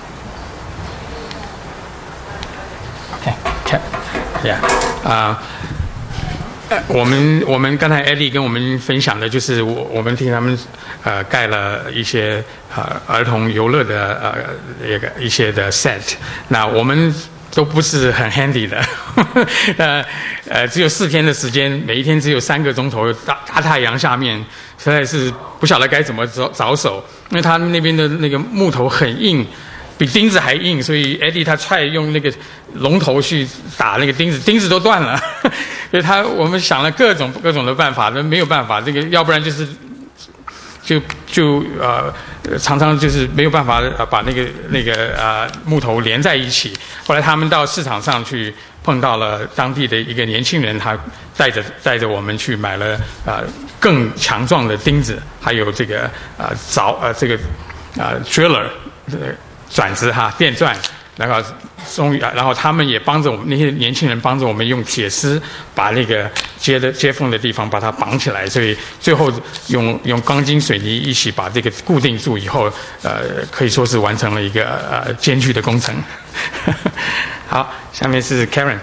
Okay, okay, yeah. Uh, 我们我们刚才艾莉跟我们分享的就是我我们替他们呃盖了一些呃儿童游乐的呃一个一些的 set， 那我们都不是很 handy 的，呃呃只有四天的时间，每一天只有三个钟头，大大太阳下面，实在是不晓得该怎么着着手，因为他们那边的那个木头很硬。比钉子还硬，所以 Eddie 他踹用那个龙头去打那个钉子，钉子都断了。所以他我们想了各种各种的办法，都没有办法。这个要不然就是就就呃常常就是没有办法把那个那个呃木头连在一起。后来他们到市场上去碰到了当地的一个年轻人，他带着带着我们去买了呃更强壮的钉子，还有这个呃凿呃这个呃 driller。转子哈，电钻，然后终于，然后他们也帮着我们那些年轻人帮着我们用铁丝把那个接的接缝的地方把它绑起来，所以最后用用钢筋水泥一起把这个固定住以后，呃，可以说是完成了一个呃艰巨的工程。好，下面是 Karen。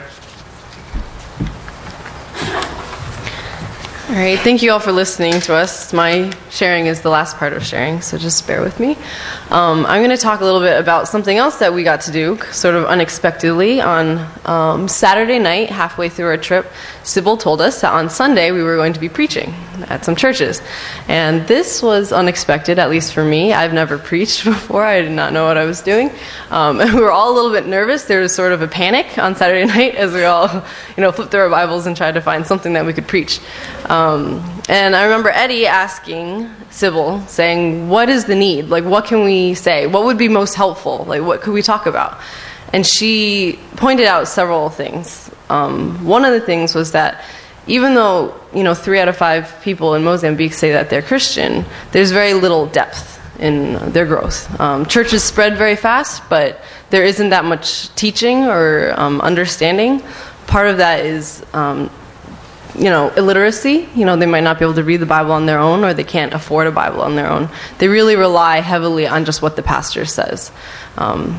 All right, thank you all for listening to us. My sharing is the last part of sharing, so just bear with me. Um, I'm going to talk a little bit about something else that we got to do, sort of unexpectedly, on um, Saturday night, halfway through our trip. Sybil told us that on Sunday we were going to be preaching at some churches. And this was unexpected, at least for me. I've never preached before. I did not know what I was doing. Um, and we were all a little bit nervous. There was sort of a panic on Saturday night as we all, you know, flipped through our Bibles and tried to find something that we could preach. Um, and I remember Eddie asking Sybil, saying, what is the need? Like, what can we say? What would be most helpful? Like, what could we talk about? And she pointed out several things. Um, one of the things was that even though, you know, three out of five people in Mozambique say that they're Christian, there's very little depth in their growth. Um, churches spread very fast, but there isn't that much teaching or um, understanding. Part of that is um, you know, illiteracy. You know, they might not be able to read the Bible on their own, or they can't afford a Bible on their own. They really rely heavily on just what the pastor says. Um,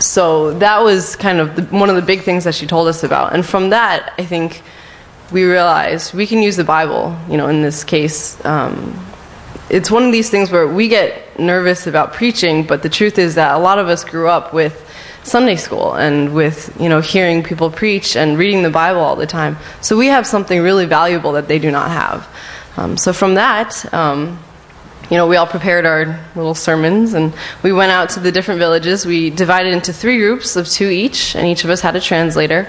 so that was kind of the, one of the big things that she told us about. And from that, I think we realized we can use the Bible, you know, in this case. Um, it's one of these things where we get nervous about preaching, but the truth is that a lot of us grew up with Sunday school and with, you know, hearing people preach and reading the Bible all the time. So we have something really valuable that they do not have. Um, so from that, um, you know, we all prepared our little sermons and we went out to the different villages. We divided into three groups of two each, and each of us had a translator.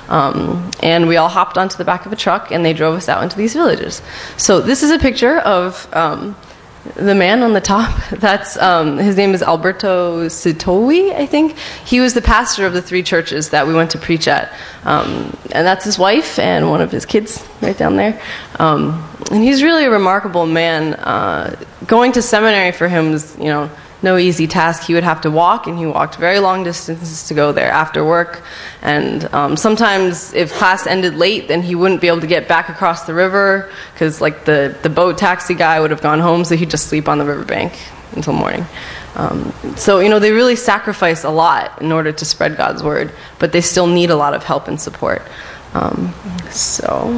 Um, and we all hopped onto the back of a truck and they drove us out into these villages. So this is a picture of Um, the man on the top, that's um, his name is Alberto Sitowi, I think. He was the pastor of the three churches that we went to preach at. Um, and that's his wife and one of his kids right down there. Um, and he's really a remarkable man. Uh, going to seminary for him was, you know, no easy task. He would have to walk, and he walked very long distances to go there after work. And um, sometimes if class ended late, then he wouldn't be able to get back across the river because like the, the boat taxi guy would have gone home, so he'd just sleep on the riverbank until morning. Um, so, you know, they really sacrifice a lot in order to spread God's word, but they still need a lot of help and support. Um, so...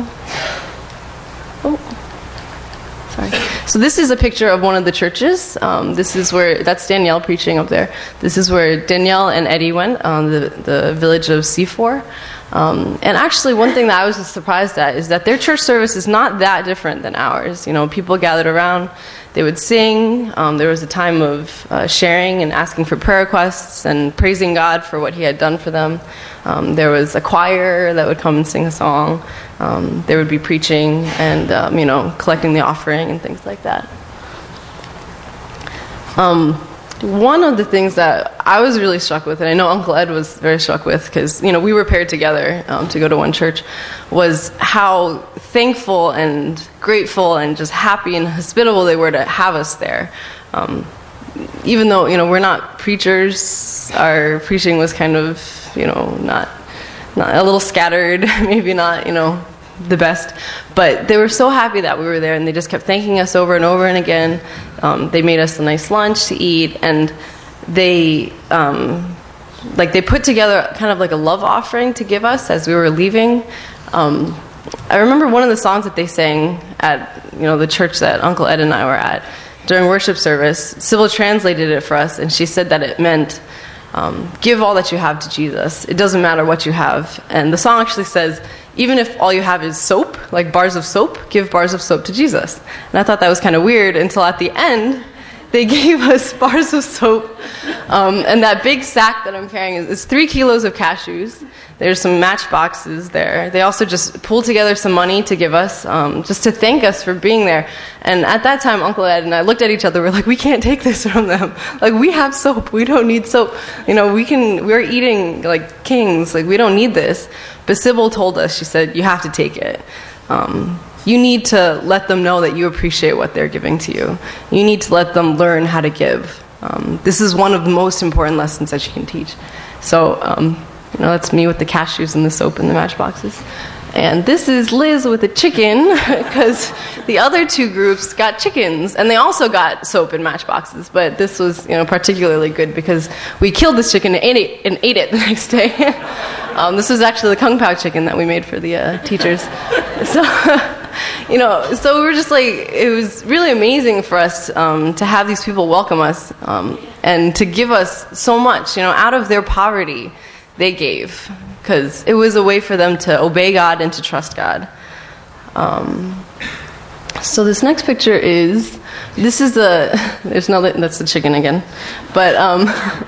Oh. Sorry. So this is a picture of one of the churches. Um, this is where, that's Danielle preaching up there. This is where Danielle and Eddie went, um, the, the village of C four. Um, and actually one thing that I was surprised at is that their church service is not that different than ours. You know, people gathered around, they would sing. Um, there was a time of uh, sharing and asking for prayer requests and praising God for what he had done for them. Um, there was a choir that would come and sing a song. Um, there would be preaching and, um, you know, collecting the offering and things like that. Um, one of the things that I was really struck with, and I know Uncle Ed was very struck with, because you know we were paired together um, to go to one church, was how thankful and grateful and just happy and hospitable they were to have us there. Um, even though you know we're not preachers, our preaching was kind of you know not not a little scattered, maybe not you know the best, but they were so happy that we were there, and they just kept thanking us over and over and again. Um, they made us a nice lunch to eat, and they um, like they put together kind of like a love offering to give us as we were leaving. Um, I remember one of the songs that they sang at you know the church that Uncle Ed and I were at during worship service. Sybil translated it for us, and she said that it meant um, give all that you have to Jesus. It doesn't matter what you have. And the song actually says, even if all you have is soap, like bars of soap, give bars of soap to Jesus. And I thought that was kind of weird until at the end, they gave us bars of soap. Um, and that big sack that I'm carrying is, is three kilos of cashews. There's some matchboxes there. They also just pulled together some money to give us, um, just to thank us for being there. And at that time, Uncle Ed and I looked at each other. We're like, we can't take this from them. Like, we have soap. We don't need soap. You know, we can. We're eating like kings. Like, we don't need this. But Sybil told us. She said, you have to take it. Um, you need to let them know that you appreciate what they're giving to you. You need to let them learn how to give. Um, this is one of the most important lessons that you can teach. So. Um, You know, that's me with the cashews and the soap and the matchboxes. And this is Liz with the chicken, because the other two groups got chickens, and they also got soap and matchboxes. But this was, you know, particularly good because we killed this chicken and ate it, and ate it the next day. um, this was actually the Kung Pao chicken that we made for the uh, teachers. So, you know, so we were just like, it was really amazing for us um, to have these people welcome us um, and to give us so much, you know, out of their poverty. They gave, because it was a way for them to obey God and to trust God. Um, so this next picture is, this is the, there's no, that's the chicken again. But, um,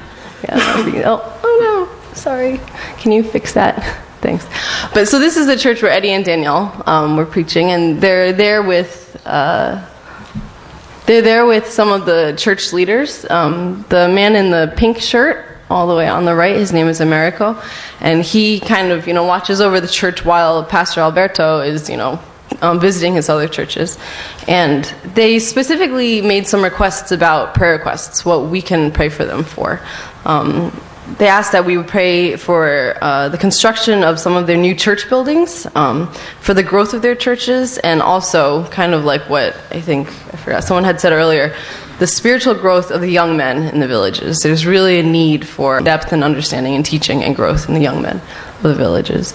yeah, oh, oh no, sorry. Can you fix that? Thanks. But so this is the church where Eddie and Danielle um, were preaching, and they're there with, uh, they're there with some of the church leaders. Um, the man in the pink shirt, all the way on the right, his name is Americo, and he kind of, you know, watches over the church while Pastor Alberto is, you know, um, visiting his other churches. And they specifically made some requests about prayer requests, what we can pray for them for. Um, they asked that we would pray for uh, the construction of some of their new church buildings, um, for the growth of their churches, and also kind of like what I think, I forgot, someone had said earlier, the spiritual growth of the young men in the villages. There's really a need for depth and understanding and teaching and growth in the young men of the villages.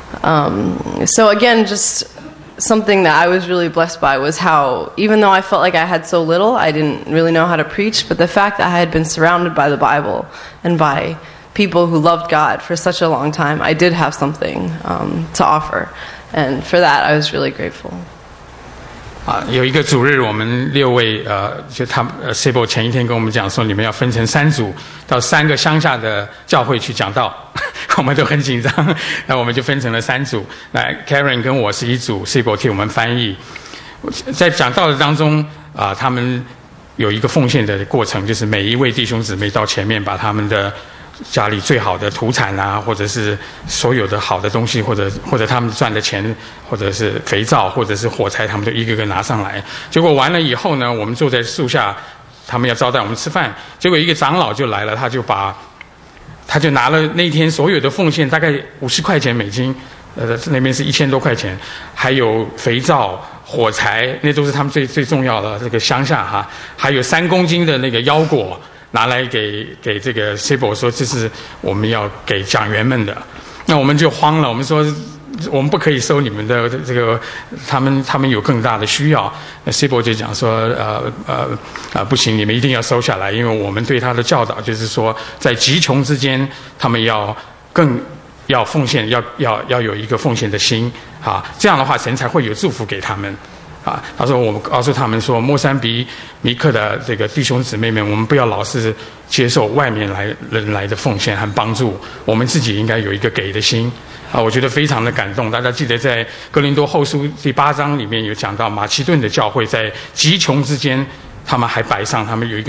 Um, so again, just something that I was really blessed by was how, even though I felt like I had so little, I didn't really know how to preach, but the fact that I had been surrounded by the Bible and by people who loved God for such a long time, I did have something um, to offer. And for that, I was really grateful.
啊，有一个主日，我们六位呃，就他呃 Sybil 前一天跟我们讲说，你们要分成三组，到三个乡下的教会去讲道，我们都很紧张，那我们就分成了三组。那 Karen 跟我是一组 ，Sybil 替我们翻译。在讲道的当中啊、呃，他们有一个奉献的过程，就是每一位弟兄姊妹到前面把他们的家里最好的土产啊，或者是所有的好的东西，或者或者他们赚的钱，或者是肥皂，或者是火柴，他们就一个个拿上来。结果完了以后呢，我们坐在树下，他们要招待我们吃饭。结果一个长老就来了，他就把，他就拿了那天所有的奉献，大概五十块钱美金，呃，那边是一千多块钱，还有肥皂、火柴，那都是他们最最重要的这个乡下哈，还有三公斤的那个腰果。拿来给给这个 Sybil 说，这是我们要给讲员们的，那我们就慌了，我们说我们不可以收你们的这个，他们他们有更大的需要。那 Sybil 就讲说，呃呃呃，不行，你们一定要收下来，因为我们对他的教导就是说，在极穷之间，他们要更要奉献，要要要有一个奉献的心啊，这样的话，神才会有祝福给他们。啊，他说我们告诉他们说，莫桑比尼克的这个弟兄姊妹们，我们不要老是接受外面来人来的奉献和帮助，我们自己应该有一个给的心。啊，我觉得非常的感动。大家记得在哥林多后书第八章里面有讲到，马其顿的教会在极穷之间，他们还摆上他们有一个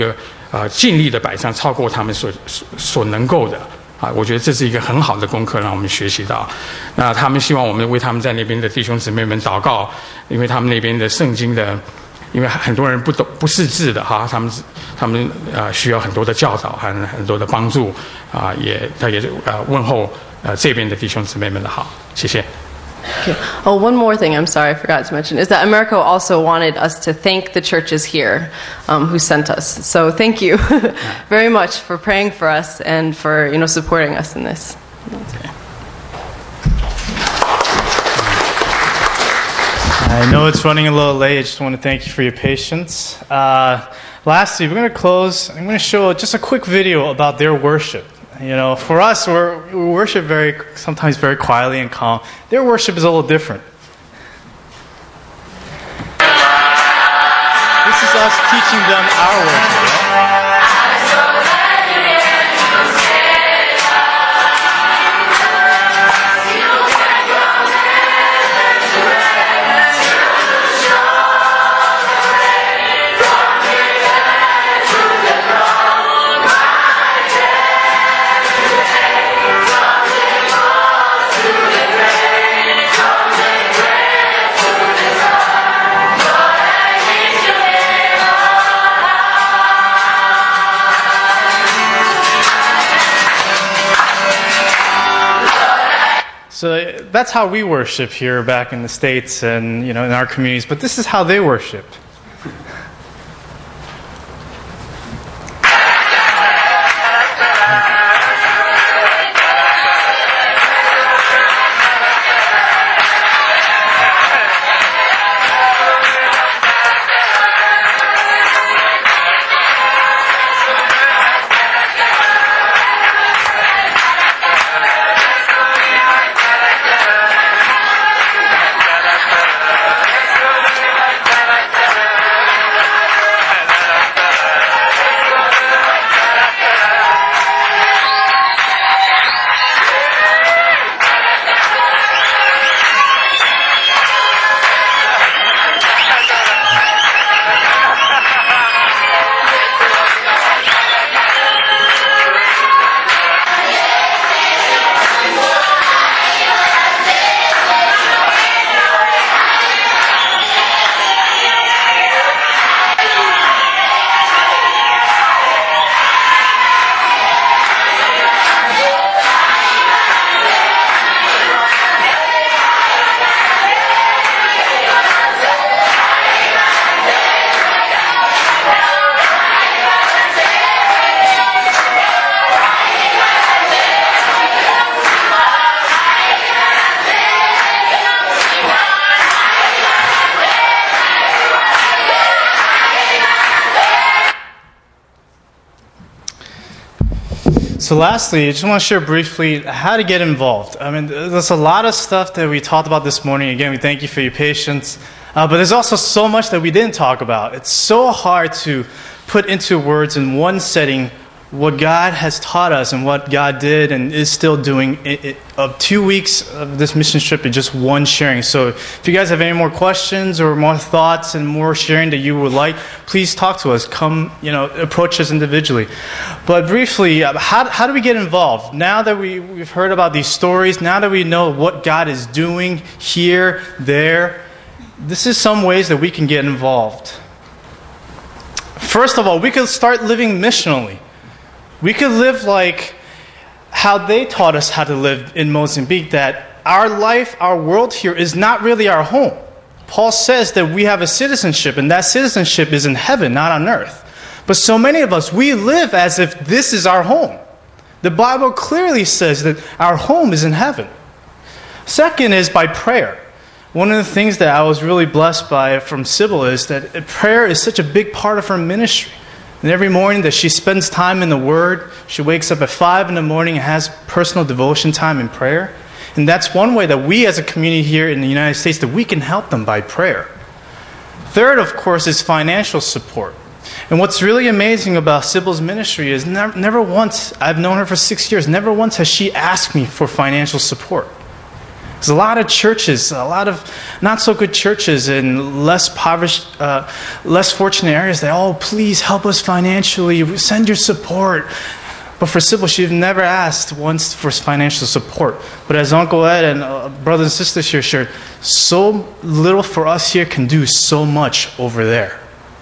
呃尽力的摆上超过他们所所所能够的。啊，我觉得这是一个很好的功课，让我们学习到。那他们希望我们为他们在那边的弟兄姊妹们祷告，因为他们那边的圣经的，因为很多人不懂不识字的哈，他们他们呃需要很多的教导和很多的帮助啊，也他也呃问候呃这边的弟兄姊妹们的好，谢谢。
Okay. Oh, one more thing I'm sorry I forgot to mention is that Americo also wanted us to thank the churches here um, who sent us. So thank you very much for praying for us and for, you know, supporting us in this.
I know it's running a little late. I just want to thank you for your patience. Uh, lastly, we're going to close. I'm going to show just a quick video about their worship. You know, for us, we're, we worship very, sometimes very quietly and calm. Their worship is a little different. This is us teaching them our worship. So that's how we worship here back in the States and, you know, in our communities. But this is how they worship. So lastly, I just want to share briefly how to get involved. I mean, there's a lot of stuff that we talked about this morning. Again, we thank you for your patience. Uh, but there's also so much that we didn't talk about. It's so hard to put into words in one setting what God has taught us and what God did and is still doing. It, it, of two weeks of this mission trip is just one sharing. So if you guys have any more questions or more thoughts and more sharing that you would like, please talk to us. Come, you know, approach us individually. But briefly, how, how do we get involved? Now that we, we've heard about these stories, now that we know what God is doing here, there, this is some ways that we can get involved. First of all, we could start living missionally. We could live like how they taught us how to live in Mozambique, that our life, our world here is not really our home. Paul says that we have a citizenship, and that citizenship is in heaven, not on earth. But so many of us, we live as if this is our home. The Bible clearly says that our home is in heaven. Second is by prayer. One of the things that I was really blessed by from Sybil is that prayer is such a big part of her ministry. And every morning that she spends time in the Word, she wakes up at five in the morning and has personal devotion time in prayer. And that's one way that we as a community here in the United States, that we can help them by prayer. Third, of course, is financial support. And what's really amazing about Sybil's ministry is never, never once, I've known her for six years, never once has she asked me for financial support. There's a lot of churches, a lot of not so good churches in less impoverished, uh, less fortunate areas. They, oh, please help us financially. Send your support. But for Sybil, she's never asked once for financial support. But as Uncle Ed and uh, brothers and sisters here shared, so little for us here can do so much over there.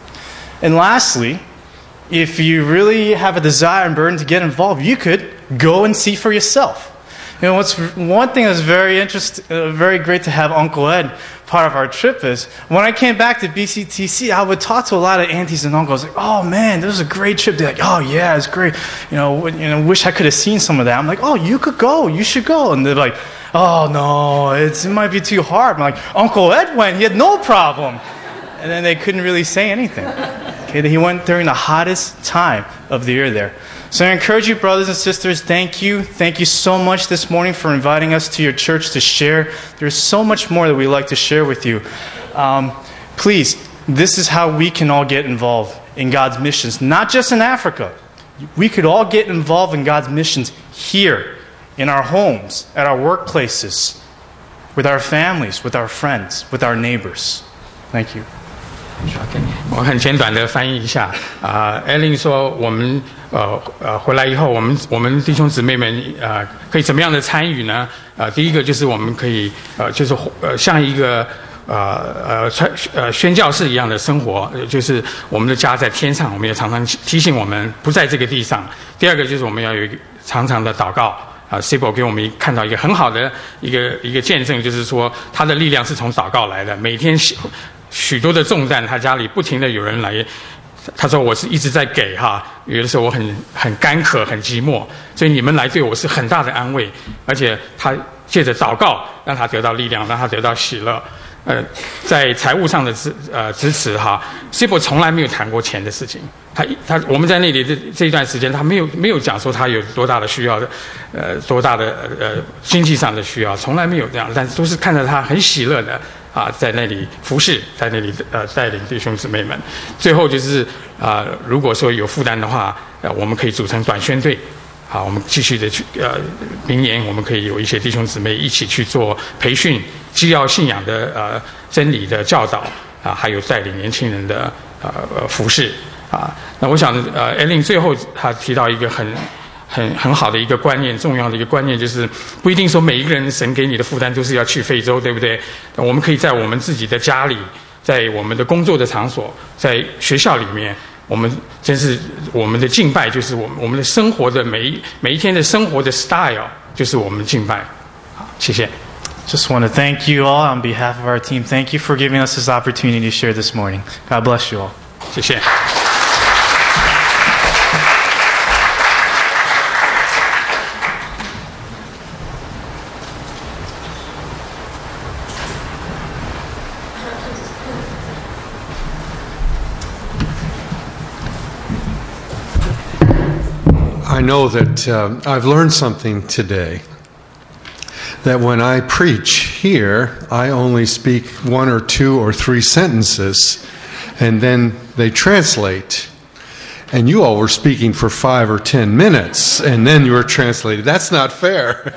And lastly, if you really have a desire and burden to get involved, you could go and see for yourself. You know, what's one thing that's very interesting, uh, very great to have Uncle Ed part of our trip is when I came back to B C T C, I would talk to a lot of aunties and uncles like, "Oh man, this was a great trip." They're like, "Oh yeah, it's great. You know, you know, wish I could have seen some of that." I'm like, "Oh, you could go. You should go." And they're like, "Oh no, it's, it might be too hard." I'm like, "Uncle Ed went. He had no problem." And then they couldn't really say anything. Okay, he went during the hottest time of the year there. So I encourage you, brothers and sisters, thank you. Thank you so much this morning for inviting us to your church to share. There's so much more that we'd like to share with you. Um, please, this is how we can all get involved in God's missions, not just in Africa. We could all get involved in God's missions here, in our homes, at our workplaces, with our families, with our friends, with our neighbors. Thank you.
OK， 我很简短的翻译一下啊。艾琳说，我们呃呃回来以后，我们我们弟兄姊妹们呃可以怎么样的参与呢？呃，第一个就是我们可以呃就是呃像一个呃呃传呃宣教士一样的生活，就是我们的家在天上，我们也常常提醒我们不在这个地上。第二个就是我们要有一个常常的祷告。啊 ，Sybil 给我们看到一个很好的一个一个见证，就是说他的力量是从祷告来的。每天许许多的重担，他家里不停的有人来。他说我是一直在给哈，有的时候我很很干渴，很寂寞，所以你们来对我是很大的安慰。而且他借着祷告，让他得到力量，让他得到喜乐。呃，在财务上的支呃支持哈 ，Sybil 从来没有谈过钱的事情。他他我们在那里这这一段时间，他没有没有讲说他有多大的需要的，呃，多大的呃经济上的需要，从来没有这样，但是都是看着他很喜乐的啊，在那里服侍，在那里呃带领弟兄姊妹们。最后就是啊、呃，如果说有负担的话，呃，我们可以组成短宣队。好，我们继续的去呃，明年我们可以有一些弟兄姊妹一起去做培训，既要信仰的呃真理的教导啊，还有带领年轻人的呃服侍啊。那我想呃，艾琳最后他提到一个很很很好的一个观念，重要的一个观念就是不一定说每一个人神给你的负担都是要去非洲，对不对？我们可以在我们自己的家里，在我们的工作的场所，在学校里面。我们真是我们的敬拜，就是我们我们的生活的每一每一天的生活的 style， 就是我们敬拜。好，谢谢。
Just want to thank you all on behalf of our team. Thank you for giving us this opportunity to share this morning. God bless you all.
谢谢。
I know that uh, I've learned something today. That when I preach here, I only speak one or two or three sentences, and then they translate. And you all were speaking for five or ten minutes, and then you were translated. That's not fair.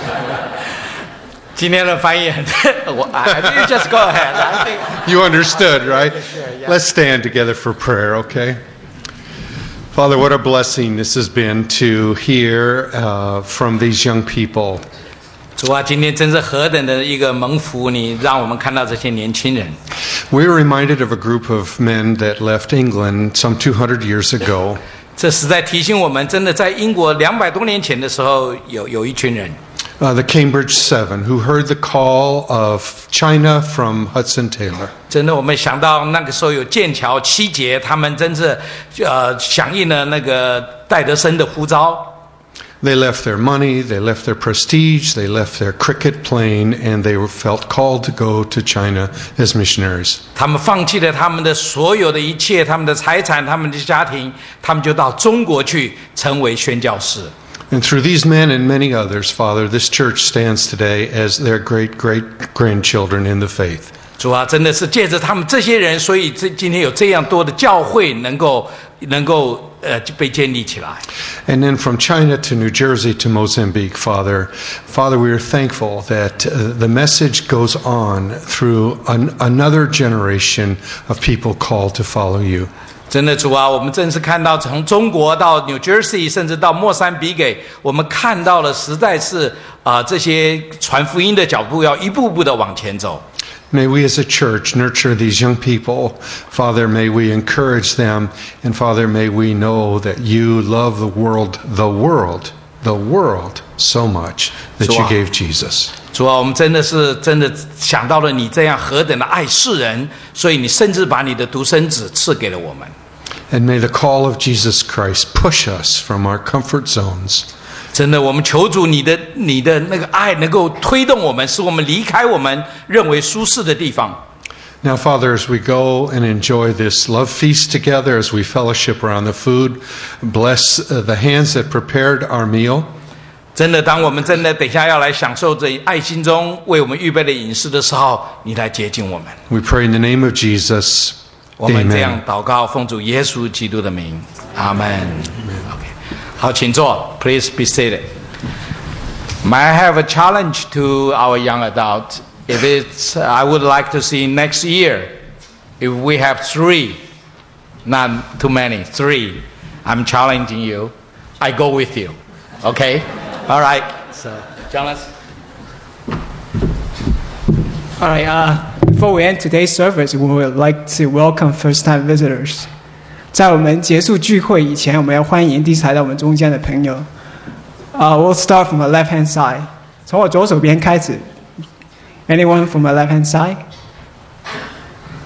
今天的翻译很，我 I just go ahead. I think
you understood, right? Let's stand together for prayer, okay? Father, what a blessing this has been to hear uh, from these young people.
主啊，今天真是何等的一个蒙福，你让我们看到这些年轻人。
We're reminded of a group of men that left England some two hundred years ago.
这实在提醒我们，真的在英国两百多年前的时候，有有一群人。
Uh, the Cambridge Seven, who heard the call of China from Hudson Taylor.
真的，我们想到那个时候有剑桥七杰，他们真是呃响应了那个戴德生的呼召。
They left their money, they left their prestige, they left their cricket playing, and they felt called to go to China as missionaries.
他们放弃了他们的所有的一切，他们的财产，他们的家庭，他们就到中国去成为宣教士。
And through these men and many others, Father, this church stands today as their great-great-grandchildren in the faith.
主啊，真的是借着他们这些人，所以这今天有这样多的教会能够能够呃被建立起来。
And then from China to New Jersey to Mozambique, Father, Father, we are thankful that uh, the message goes on through an, another generation of people called to follow you.
真的主啊，我们真是看到从中国到 New Jersey， 甚至到莫桑比克，我们看到了实在是啊、呃、这些传福音的脚步要一步步的往前走。
May we as a church nurture these young people. Father, may we encourage them. And Father, may we know that you love the world, the world, the world so much that you gave Jesus.
主啊，我们真的是真的想到了你这样何等的爱世人，所以你甚至把你的独生子赐给了我们。
And may the call of Jesus Christ push us from our comfort zones.
真的，我们求主你的你的那个爱能够推动我们，使我们离开我们认为舒适的地方。
Now, Father, as we go and enjoy this love feast together, as we fellowship around the food, bless the hands that prepared our meal.
真的，当我们真的等一下要来享受这爱心中为我们预备的饮食的时候，你来洁净我们。
We pray in the name of Jesus.
我们这样
Amen.
祷告，奉主耶稣基督的名，阿门。OK， 好，请坐 ，Please be seated. May I have a challenge to our young adult? If it's, I would like to see next year, if we have three, not too many, three. I'm challenging you. I go with you. Okay? All right. So, Jonas.
All right. Uh, before we end today's service, we would like to welcome first-time visitors. 在我们结束聚会以前，我们要欢迎第一次来到我们中间的朋友。Uh, we'll start from the left-hand side. 从我左手边开始。Anyone from the left-hand side?